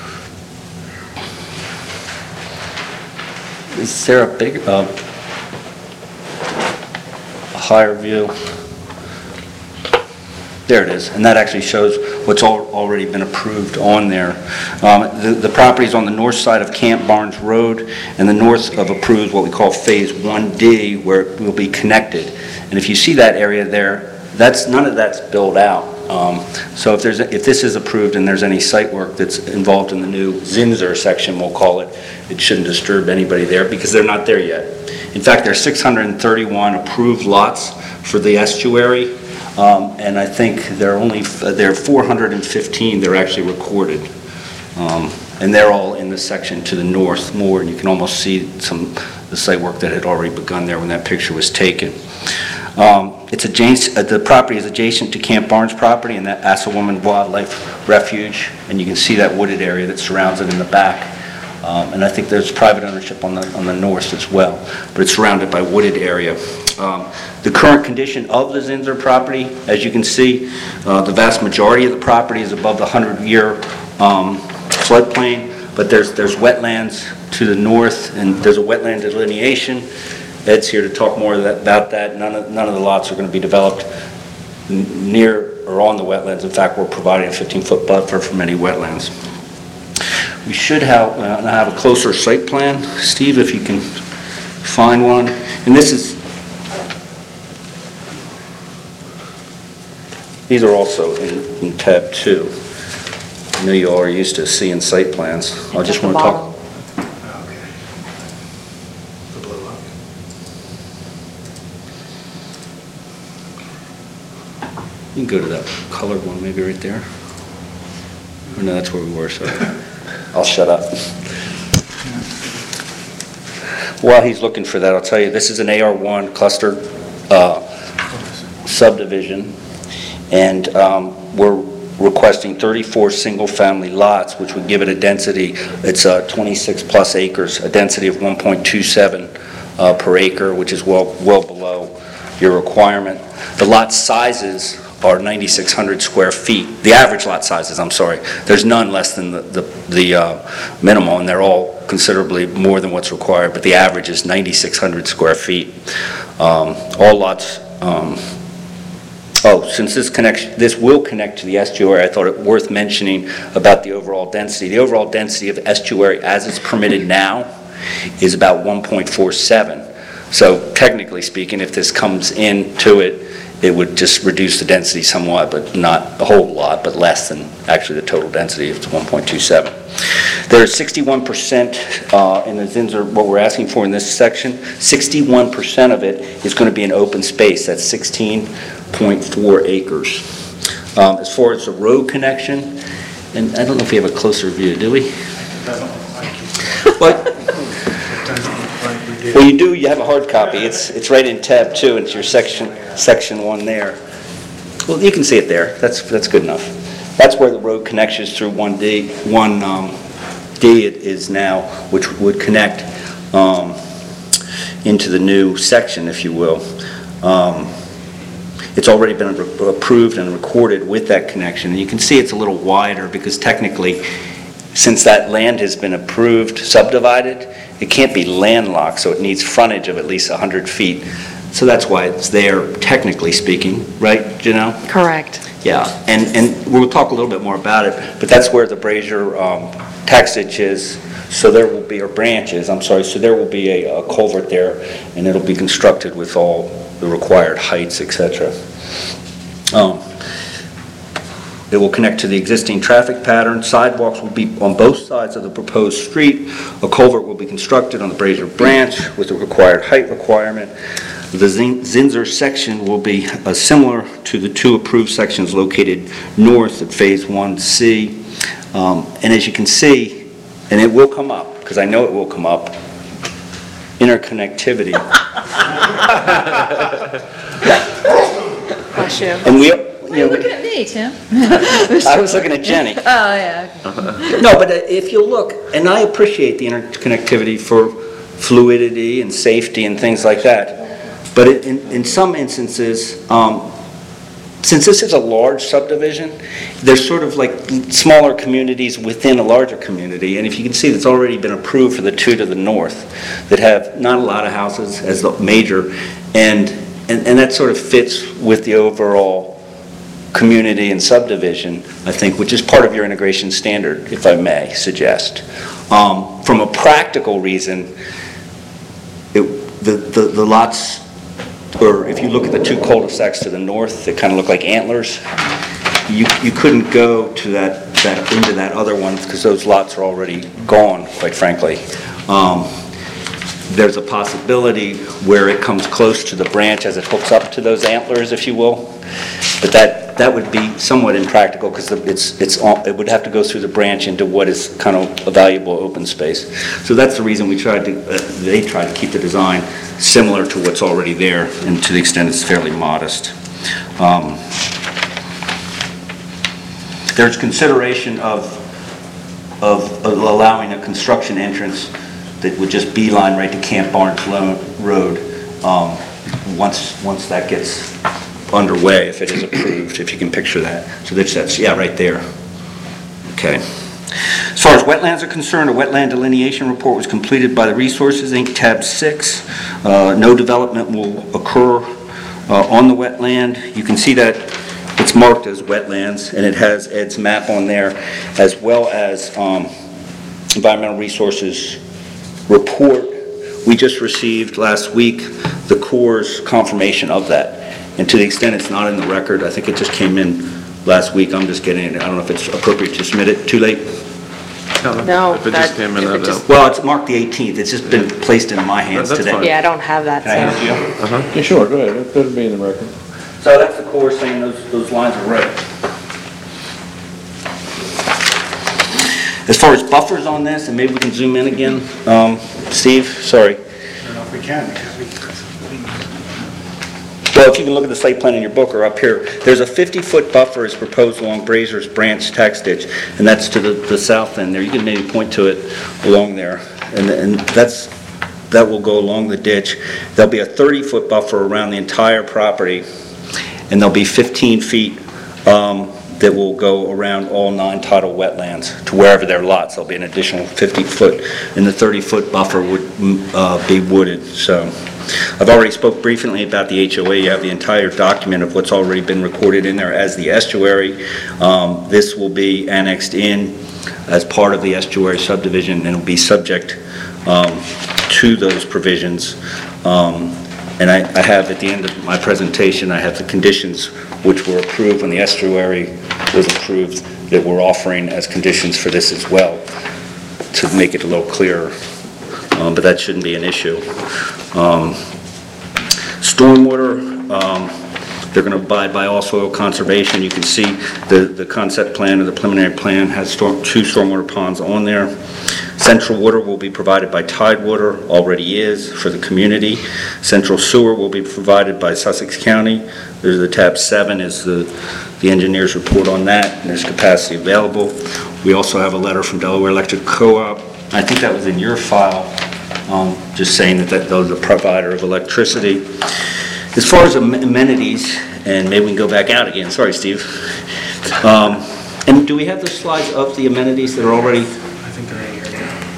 Is there a big, uh, a higher view? There it is, and that actually shows what's al already been approved on there. Um, the, the property is on the north side of Camp Barnes Road, and the north of approved what we call Phase one D, where it will be connected. And if you see that area there, that's none of that's built out. Um, so if there's a, if this is approved and there's any site work that's involved in the new Zinsser section, we'll call it, it shouldn't disturb anybody there because they're not there yet. In fact, there are six hundred thirty-one approved lots for the estuary. Um, and I think there are only there are four hundred fifteen that are actually recorded, um, and they're all in the section to the north more. And you can almost see some the site work that had already begun there when that picture was taken. Um, it's adjacent. Uh, the property is adjacent to Camp Barnes property and that Assawoman Wildlife Refuge, and you can see that wooded area that surrounds it in the back. Um, and I think there's private ownership on the on the north as well, but it's surrounded by wooded area. Um, the current condition of the Zinsser property, as you can see, uh, the vast majority of the property is above the hundred-year um, floodplain, but there's there's wetlands to the north, and there's a wetland delineation. Ed's here to talk more about that. None of none of the lots are going to be developed near or on the wetlands. In fact, we're providing a fifteen-foot buffer from any wetlands. We should have, uh, have a closer site plan. Steve, if you can find one. And this is, these are also in, in tab two. I know you all are used to seeing site plans. I just want to talk. You can go to that colored one, maybe right there. Or no, that's where we were, sorry. I'll shut up. While he's looking for that, I'll tell you, this is an A R one cluster uh, subdivision, and um, we're requesting thirty-four single-family lots, which would give it a density, it's uh, twenty-six plus acres, a density of one point two seven uh, per acre, which is well, well below your requirement. The lot sizes are ninety-six hundred square feet. The average lot sizes, I'm sorry. There's none less than the, the, the uh, minimum, and they're all considerably more than what's required, but the average is ninety-six hundred square feet. Um, all lots, um, oh, since this connection, this will connect to the estuary, I thought it worth mentioning about the overall density. The overall density of estuary as it's permitted now is about one point four seven. So technically speaking, if this comes into it, it would just reduce the density somewhat, but not a whole lot, but less than actually the total density of one point two seven. There's sixty-one percent uh, in the Zinsser, what we're asking for in this section, sixty-one percent of it is going to be an open space. That's sixteen point four acres. Um, as far as the road connection, and I don't know if we have a closer view, do we? But, well, you do, you have a hard copy. It's it's right in tab two, and it's your section section one there. Well, you can see it there. That's that's good enough. That's where the road connections through one D, one um, D it is now, which would connect um, into the new section, if you will. Um, it's already been approved and recorded with that connection, and you can see it's a little wider because technically, since that land has been approved, subdivided, it can't be landlocked, so it needs frontage of at least one hundred feet. So that's why it's there, technically speaking, right, Janelle? Correct. Yeah, and, and we'll talk a little bit more about it, but that's where the Brazier um, tax ditch is, so there will be, or branch is, I'm sorry, so there will be a, a culvert there, and it'll be constructed with all the required heights, et cetera. Um, It will connect to the existing traffic pattern. Sidewalks will be on both sides of the proposed street. A culvert will be constructed on the Brazier Branch with the required height requirement. The Zin- Zinzer section will be uh, similar to the two approved sections located north at Phase one C. Um, And as you can see, and it will come up, because I know it will come up, interconnectivity. Bless you. And we, you Why are you know, looking at me, Tim? I was looking at Jenny. Oh, yeah. No, but uh, if you look, and I appreciate the interconnectivity for fluidity and safety and things like that, but in, in some instances, um, since this is a large subdivision, there's sort of like smaller communities within a larger community, and if you can see, it's already been approved for the two to the north that have not a lot of houses as the major, and, and, and that sort of fits with the overall community and subdivision, I think, which is part of your integration standard, if I may suggest. Um, from a practical reason, it, the, the, the lots, or if you look at the two cul-de-sacs to the north, they kind of look like antlers. You, you couldn't go to that, that into that other one because those lots are already gone, quite frankly. Um, there's a possibility where it comes close to the branch as it hooks up to those antlers, if you will. But that, that would be somewhat impractical because it's, it's, all- it would have to go through the branch into what is kind of a valuable open space. So that's the reason we tried to, uh, they tried to keep the design similar to what's already there, and to the extent it's fairly modest. Um, There's consideration of, of of allowing a construction entrance that would just beeline right to Camp Barnes Lo- Road um, once, once that gets underway, if it is approved, if you can picture that. So that's, that's, yeah, right there. Okay. As far as wetlands are concerned, a wetland delineation report was completed by the Resources, Incorporated, tab six. Uh, no development will occur uh, on the wetland. You can see that it's marked as wetlands, and it has Ed's map on there, as well as um, Environmental Resources report. We just received last week the Corps' confirmation of that. And to the extent it's not in the record, I think it just came in last week, I'm just getting it. I don't know if it's appropriate to submit it. Too late? No, If it that- just came in, if it that- just- Well, it's marked the eighteenth. It's just been placed in my hands That's today. fine. Yeah, I don't have that, Can I hand it so. to you? Uh-huh. Yeah, sure, go ahead, it could be in the record. So that's the Corps saying those, those lines are right. As far as buffers on this, and maybe we can zoom in again, um, Steve, sorry. I don't know if we can, because we, Well, if you can look at the site plan in your book or up here, there's a fifty-foot buffer is proposed along Brazier's Branch tax ditch, and that's to the, the south end there. You can maybe point to it along there, and, and that's, that will go along the ditch. There'll be a thirty-foot buffer around the entire property, and there'll be fifteen feet um, that will go around all non-tidal wetlands to wherever there are lots. There'll be an additional fifty foot, and the thirty foot buffer would uh, be wooded. So I've already spoke briefly about the H O A. You have the entire document of what's already been recorded in there as the estuary. Um, This will be annexed in as part of the estuary subdivision, and will be subject um, to those provisions. Um, And I I have, at the end of my presentation, I have the conditions which were approved when the estuary was approved that we're offering as conditions for this as well, to make it a little clearer. Um, But that shouldn't be an issue. Um, Stormwater, um, they're going to abide by all soil conservation. You can see the the concept plan or the preliminary plan has storm- two stormwater ponds on there. Central water will be provided by Tidewater, already is, for the community. Central sewer will be provided by Sussex County. There's the tab seven is the, the engineer's report on that, and there's capacity available. We also have a letter from Delaware Electric Co-op. I think that was in your file, um, just saying that, that they're the provider of electricity. As far as am- amenities, and maybe we can go back out again, sorry, Steve. Um, and do we have the slides of the amenities that are already? I think they're right here.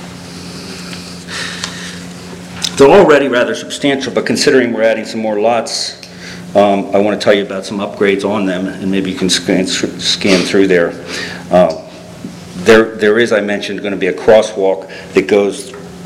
They're already rather substantial, but considering we're adding some more lots, um, I want to tell you about some upgrades on them, and maybe you can scan, scan through there. Uh, There, there is, I mentioned, going to be a crosswalk that goes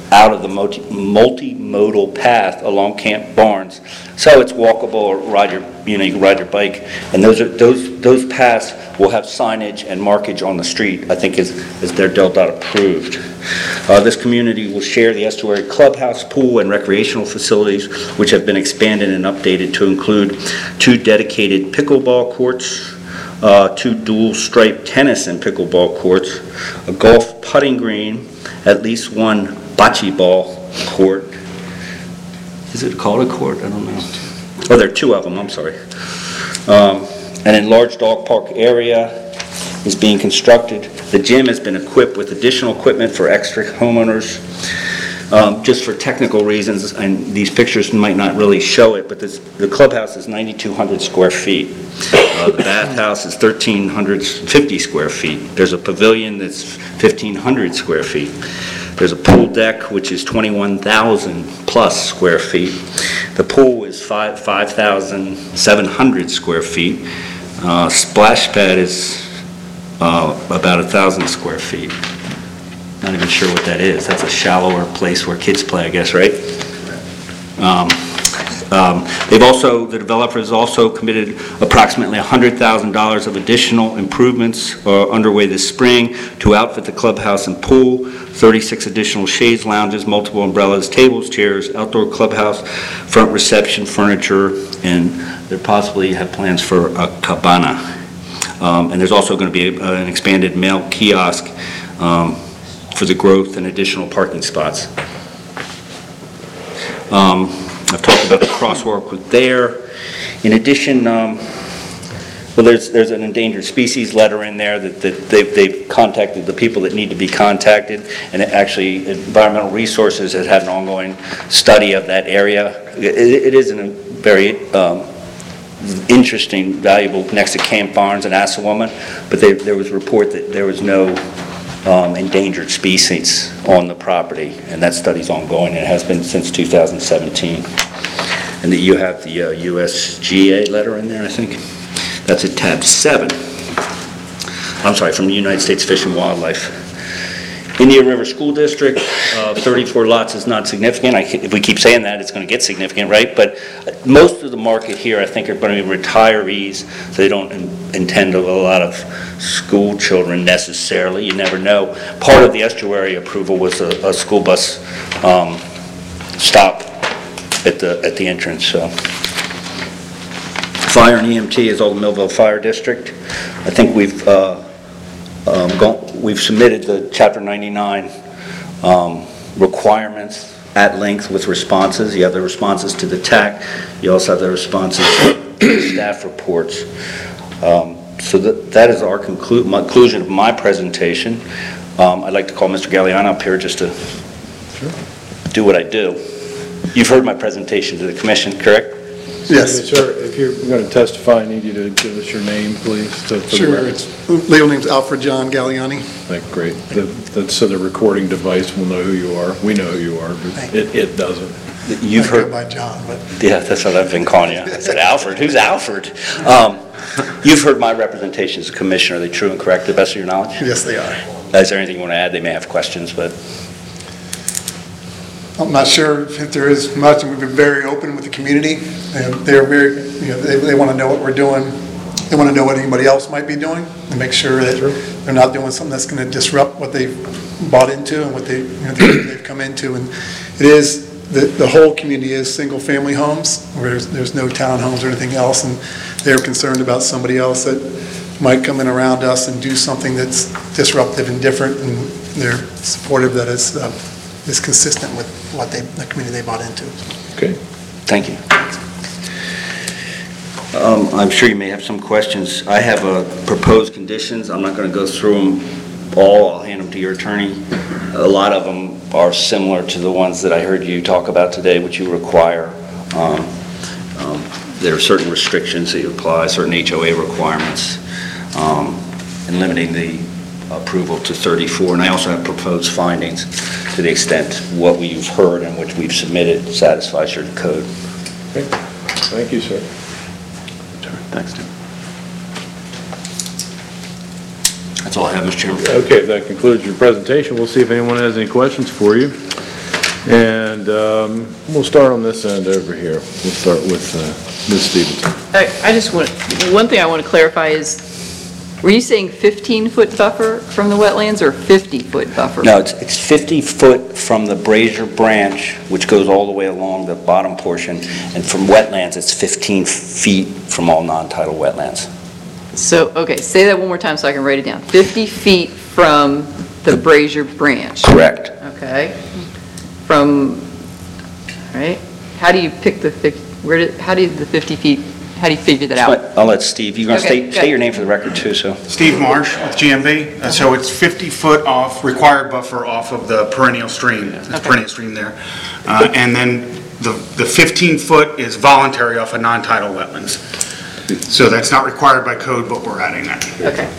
out of the multi- multimodal path along Camp Barnes. So it's walkable, or ride your, you know, you can ride your bike. And those are, those, those paths will have signage and markage on the street, I think is, is they're DelDOT approved. Uh, this community will share the estuary clubhouse, pool, and recreational facilities, which have been expanded and updated to include two dedicated pickleball courts, uh, two dual-stripe tennis and pickleball courts, a golf putting green, at least one bocce ball court. Is it called a court? I don't know. Oh, there are two of them, I'm sorry. Um, an enlarged dog park area is being constructed. The gym has been equipped with additional equipment for extra homeowners. Um, just for technical reasons, and these pictures might not really show it, but this, the clubhouse is ninety-two hundred square feet. Uh, the bathhouse is one thousand three hundred fifty square feet. There's a pavilion that's fifteen hundred square feet. There's a pool deck, which is twenty-one thousand plus square feet. The pool is five thousand seven hundred square feet. Uh, splash pad is uh, about one thousand square feet. Not even sure what that is. That's a shallower place where kids play, I guess, right? Um, um, they've also, the developer has also committed approximately one hundred thousand dollars of additional improvements uh, underway this spring to outfit the clubhouse and pool, thirty-six additional shades, lounges, multiple umbrellas, tables, chairs, outdoor clubhouse, front reception furniture, and they possibly have plans for a cabana. Um, and there's also going to be a, an expanded mail kiosk um, for the growth and additional parking spots. Um, I've talked about the crosswalk with there. In addition, um, well, there's there's an endangered species letter in there that, that they've, they've contacted the people that need to be contacted, and it actually Environmental Resources has had an ongoing study of that area. It, it is a very um, interesting, valuable, next to Camp Barnes and Assawoman, but they, there was a report that there was no Um, endangered species on the property, and that study's ongoing, and it has been since two thousand seventeen. And that you have the uh, U S G A letter in there, I think. That's at tab seven. I'm sorry, from the United States Fish and Wildlife. Indian River School District, uh, thirty-four lots is not significant. I, if we keep saying that, it's going to get significant, right? But most of the market here, I think, are going to be retirees, so they don't in, intend a lot of school children necessarily. You never know. Part of the estuary approval was a, a school bus um, stop at the at the entrance. So. Fire and E M T is all the Millville Fire District. I think we've uh, um, gone. We've submitted the Chapter ninety-nine um, requirements at length with responses. You have the responses to the T A C. You also have the responses to the staff reports. Um, so that, that is our conclu my conclusion of my presentation. Um, I'd like to call Mister Galliano up here just to sure. do what I do. You've heard my presentation to the Commission, correct? Yes. Yes, sir. If you're going to testify, I need you to give us your name, please. To, sure. It's, legal name's Alfred John Galliani. Like, great. The, the, so the recording device will know who you are. We know who you are, but it, it doesn't. You've I heard go by John, but yeah, that's what I've been calling you. I said, Alfred. Who's Alfred? Um, you've heard my representations as Commissioner. Are they true and correct to the best of your knowledge? yes, they are. Is there anything you want to add? They may have questions, but I'm not sure if there is much, and we've been very open with the community, and they're very, you know, they, they want to know what we're doing. They want to know what anybody else might be doing, and make sure that they're not doing something that's going to disrupt what they've bought into and what they, you know, they've come into. And it is, the, the whole community is single-family homes, where there's, there's no townhomes or anything else, and they're concerned about somebody else that might come in around us and do something that's disruptive and different, and they're supportive that it's uh, is consistent with what they, the community they bought into. Okay. thank you. Um, I'm sure you may have some questions. I have uh, proposed conditions. I'm not going to go through them all. I'll hand them to your attorney. A lot of them are similar to the ones that I heard you talk about today, which you require. Um, um, there are certain restrictions that you apply, certain H O A requirements, um, and limiting the approval to thirty-four. And I also have proposed findings to the extent what we've heard and which we've submitted satisfies your code. Okay. Thank you, sir. Thanks, Tim. That's all I have, Mister Chairman. Okay, that concludes your presentation. We'll see if anyone has any questions for you. And um, we'll start on this end over here. We'll start with uh, Miz Stevenson. I I just want, one thing I want to clarify is, were you saying fifteen-foot buffer from the wetlands or fifty-foot buffer? No, it's it's fifty foot from the Brazier Branch, which goes all the way along the bottom portion, and from wetlands, it's fifteen feet from all non-tidal wetlands. So, okay, say that one more time so I can write it down. fifty feet from the Brazier Branch. Correct. Okay. From, all right, how do you pick the, fif- where did, how did the fifty feet, how do you figure that out? I'll let Steve, you're going to Okay, state good. state your name for the record, too, so. Steve Marsh with G M B. Uh, So it's fifty foot off, required buffer off of the perennial stream. It's Okay. perennial stream there. Uh, And then the the fifteen foot is voluntary off of non-tidal wetlands. So that's not required by code, but we're adding that. Okay.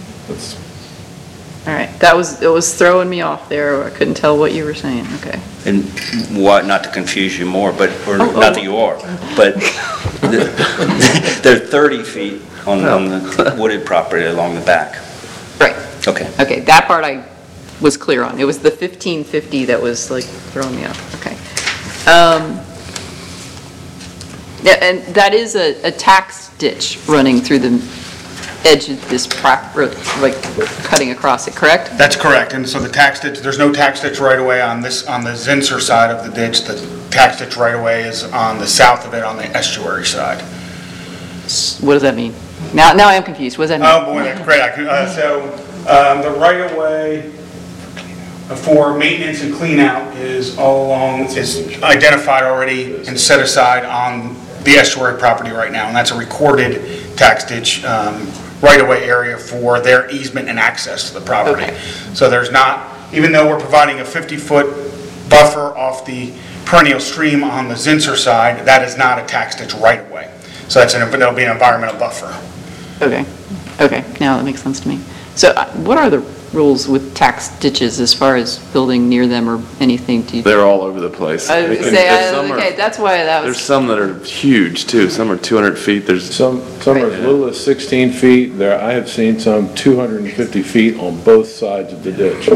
All right, that was, it was throwing me off there. I couldn't tell what you were saying. Okay. And what, not to confuse you more, but, or Oh, oh. not that you are, but the- they're thirty feet on on the wooded property along the back. Right. Okay. Okay, that part I was clear on. It was the fifteen fifty that was like throwing me off. Okay. Um, Yeah, and that is a, a tax ditch running through the edge of this, prop- or, like, cutting across it, correct? That's correct. And so the tax ditch, there's no tax ditch right away on this, on the Zinsser side of the ditch. The tax ditch right away is on the south of it, on the estuary side. What does that mean? Now, now I am confused. What does that mean? Oh, boy, that's great. I could- uh, So um, the right-of-way for maintenance and clean-out is all along, is identified already and set aside on the estuary property right now, and that's a recorded tax ditch um, right-of-way area for their easement and access to the property. Okay. So there's not, even though we're providing a fifty-foot buffer off the perennial stream on the Zinsser side, that is not a tax ditch right-of-way. So that's an, that'll be an environmental buffer. Okay, okay, now that makes sense to me. So uh, what are the rules with tax ditches as far as building near them or anything? Do you? They're all over the place. I would They can- say, there's uh, some are- okay, that's why that There's was, some that are huge, too. Some are two hundred feet. There's, Some, some are as little as sixteen feet. There, I have seen some two hundred fifty feet on both sides of the ditch.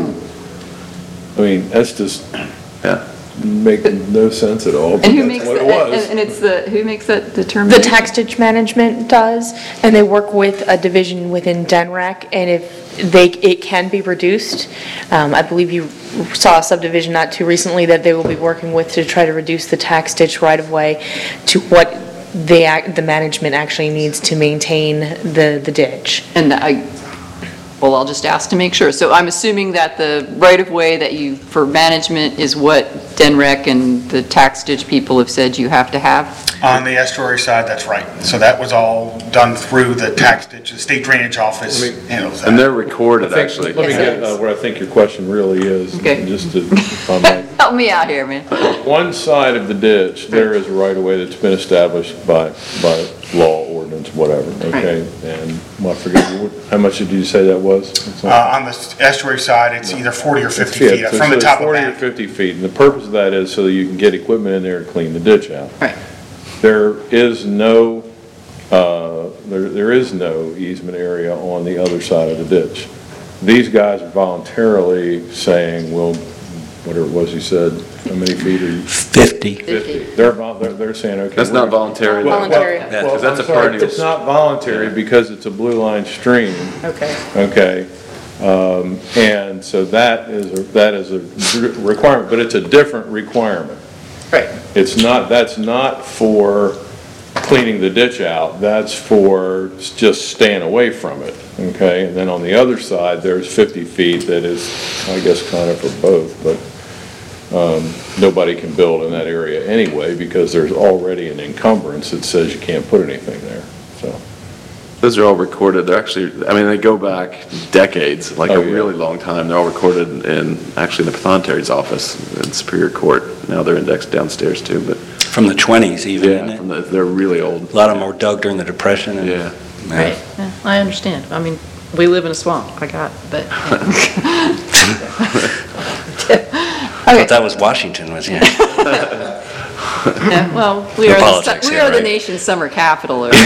I mean, that's just yeah. making no sense at all, but and who that's makes, what the- it was. and and it's the, who makes that The determination? tax ditch management does, and they work with a division within D N R E C, and if they, it can be reduced. Um, I believe you saw a subdivision not too recently that they will be working with to try to reduce the tax ditch right-of-way to what the, ac- the management actually needs to maintain the, the ditch. And I, well, I'll just ask to make sure. So I'm assuming that the right-of-way that you, for management, is what D N R E C and the tax ditch people have said you have to have? On the estuary side, that's right. So that was all done through the tax ditch, the state drainage office Let me- handles And that. they're I recorded, think- actually. Let me Yes, it get uh, is. where I think your question really is. Okay. Just to, if I might. Help me out here, man. One side of the ditch, there is a right-of-way that's been established by, by law, ordinance, whatever, okay? And, well, I forget, what- how much did you say that was? It's not- Uh, On the estuary side, it's either forty or fifty Yeah, feet so- from the so top of forty or that. fifty feet, and the purpose of that is so that you can get equipment in there and clean the ditch out. Right. There is no, uh, there, there is no easement area on the other side of the ditch. These guys are voluntarily saying, well, whatever it was he said, how many feet are you? fifty. Fifty. They're, vol- they're, they're saying, okay. That's we're- not voluntary, though. Voluntary. Yeah, Well, because that's I'm a sorry, perennial. It's not voluntary because it's a blue line stream, Okay. okay? Um, And so that is, a that is a requirement, but it's a different requirement. Right. It's not, that's not for cleaning the ditch out, that's for just staying away from it, okay? And then on the other side, there's fifty feet that is, I guess, kind of for both, but um, nobody can build in that area anyway because there's already an encumbrance that says you can't put anything there, so. Those are all recorded. They're actually, I mean, they go back decades, like Oh, a yeah. really long time. They're all recorded in, actually in the Pathontary's office in Superior Court. Now they're indexed downstairs too, but From the twenties even, yeah, isn't from it? the, they're really old. A lot of them were dug during the Depression. and- Yeah. Right. Yeah, I understand. I mean, we live in a swamp. I got, but. I thought that was Washington, was yeah. Yeah, well, we No are, the politics su- we here, are the right? nation's summer capital. or-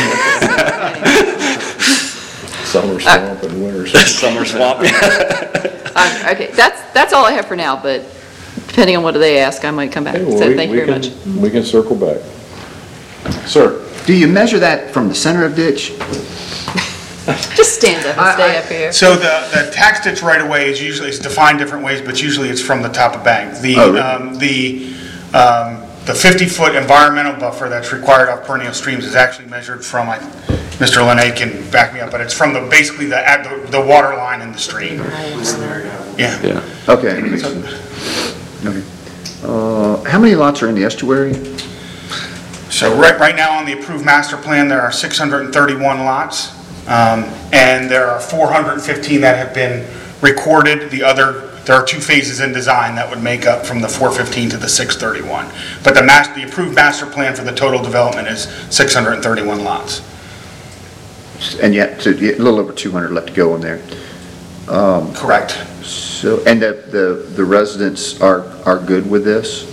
Summer swamp and winter swamp. Summer swamp. Um, Okay, that's, that's all I have for now, but Depending on what they ask, I might come back. Okay, well, So we- thank you we very can- much. We can circle back. Sir? Do you measure that from the center of ditch? Just stand up and stay up here. So the, the tax ditch right-of-way is usually, it's defined different ways, but usually it's from the top of bank. The, Oh, really? um, the, um, the fifty-foot environmental buffer that's required off perennial streams is actually measured from, I- Mister Linay can back me up, but it's from the, basically the, at the, the water line in the stream. Yeah. Yeah. Okay. Okay. Uh, How many lots are in the estuary? So right, right now on the approved master plan, there are six hundred thirty-one lots, um, and there are four hundred fifteen that have been recorded. The other, there are two phases in design that would make up from the four fifteen to the six thirty-one. But the mas, the approved master plan for the total development is six hundred thirty-one lots. And yet, so you- a little over two hundred left to go in there. Correct. So, and the, the the residents are, are good with this?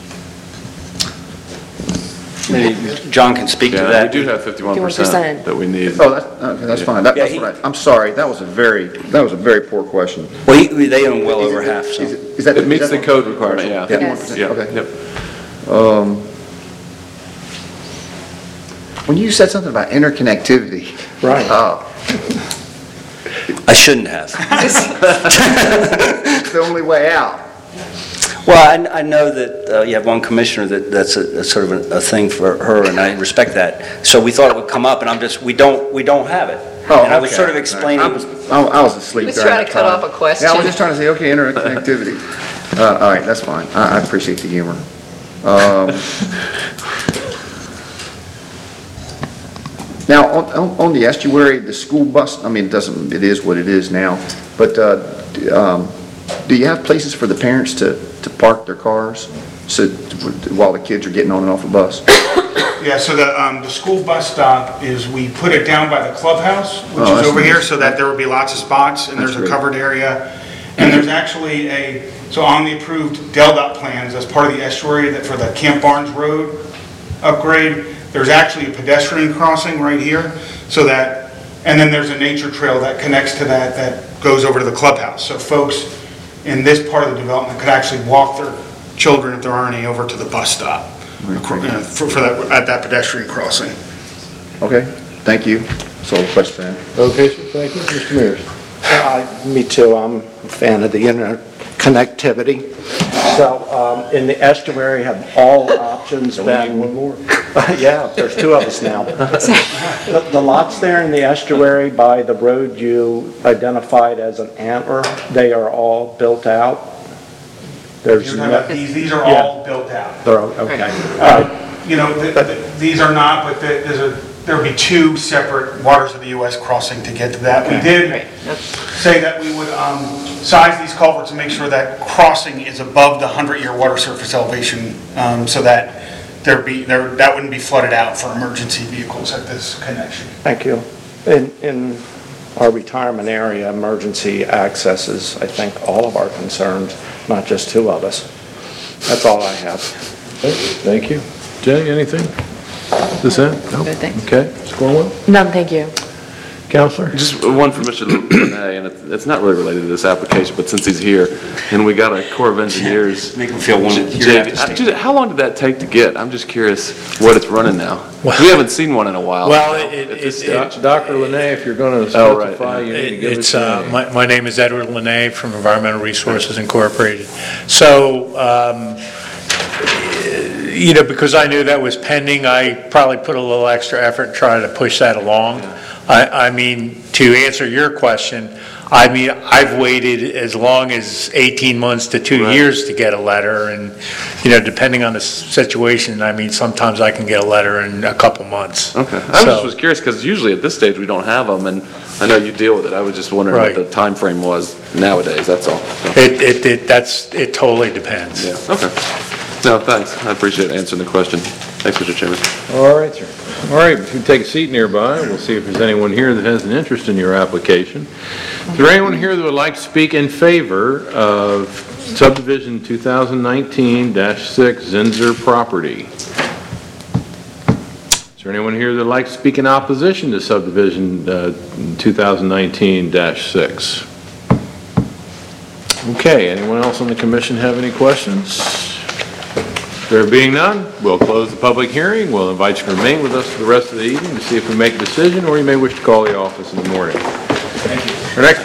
Maybe John can speak to Yeah, we that. do have fifty-one percent fifty-one percent that we need. Oh, that's, okay, that's fine. That- Yeah, That's he- what I, I'm sorry, that was a very, that was a very poor question. Well, he- they own well over half, so. Is it- is that- It meets is the that- code requirement, yeah. fifty-one Yes. percent, Yeah, okay. yep. When you said something about interconnectivity. Right. uh, I shouldn't have. It's the only way out. Well, I, I know that uh, you have one commissioner that, that's a, a sort of a, a thing for her, and I respect that. So we thought it would come up, and I'm just, we don't, we don't have it. Oh, And I was okay. sort of I explaining, was, I I was asleep Let's during try to that cut time. off a question. Yeah, I was just trying to say, okay, interconnectivity. Uh, all right, that's fine. I, I appreciate the humor. Um, Now, on, on- on the estuary, the school bus, I mean, it doesn't, it is what it is now, but, uh, d- um, do you have places for the parents to, to park their cars? So, while the kids are getting on and off the bus? Yeah, so the, um, the school bus stop is, we put it down by the clubhouse, which Oh, is that's over here, nice. so that there would be lots of spots, and there's That's a great. covered area. And there's actually a, so on the approved Del Dot plans, as part of the estuary, that for the Camp Barnes Road upgrade, there's actually a pedestrian crossing right here, so that, and then there's a nature trail that connects to that, that goes over to the clubhouse. So folks in this part of the development could actually walk their children, if there aren't any, over to the bus stop, you know, for, for that, at that pedestrian crossing. Okay, thank you. That's all the question I have. Okay, sir, thank you. Mister Mears? Uh, Me too, I'm a fan of the interconnectivity. So um, in the estuary, have all options been... One more. Yeah, there's two of us now. The the lots there in the estuary by the road you identified as an antler, they are all built out? There's You're talking no... about these, these are Yeah. all built out. They're o- Okay, all right. You know, th- th- these are not, but th- there's a, there'll be two separate waters of the U S crossing to get to that. We did say that we would um, size these culverts and make sure that crossing is above the hundred-year water surface elevation, um, so that there be, there, that wouldn't be flooded out for emergency vehicles at this connection. Thank you. In, in our retirement area, emergency access is, I think, all of our concerns, not just two of us. That's all I have. Okay, thank you. Jenny, anything? This end? No? Good, thanks. Okay, score one. No, thank you. Counselor? Just one for Mister Linay, and it's- it's not really related to this application, but since he's here, and we got a Corps of Engineers. make them feel wanted. You're gonna have to J- stay. uh, How long did that take to get? I'm just curious what it's running now. We haven't seen one in a while. Well, it- At this it- stage. it- Doctor Linay, if you're going to Oh, right, specify, yeah. you need to give us It's, your uh, name. my my name is Edward Linay from Environmental Resources Incorporated. So, um, you know, because I knew that was pending, I probably put a little extra effort and tried to push that along. I I mean, to answer your question, I mean, I've waited as long as eighteen months to two Right. years to get a letter, and, you know, depending on the s- situation, I mean, sometimes I can get a letter in a couple months. Okay. I So- just was curious, because usually at this stage, we don't have them, and I know you deal with it. I was just wondering what Right. the time frame was nowadays, that's all. So, It, it, it, that's, it totally depends. Yeah, okay. No, thanks. I appreciate answering the question. Thanks, Mister Chairman. All right, sir. All right, if you can take a seat nearby, we'll see if there's anyone here that has an interest in your application. Is there anyone here that would like to speak in favor of subdivision two thousand nineteen dash six Zinzer property? Is there anyone here that would like to speak in opposition to subdivision uh, two thousand nineteen dash six? Okay, anyone else on the commission have any questions? There being none, we'll close the public hearing. We'll invite you to remain with us for the rest of the evening to see if we make a decision, or you may wish to call the office in the morning. Thank you. Our next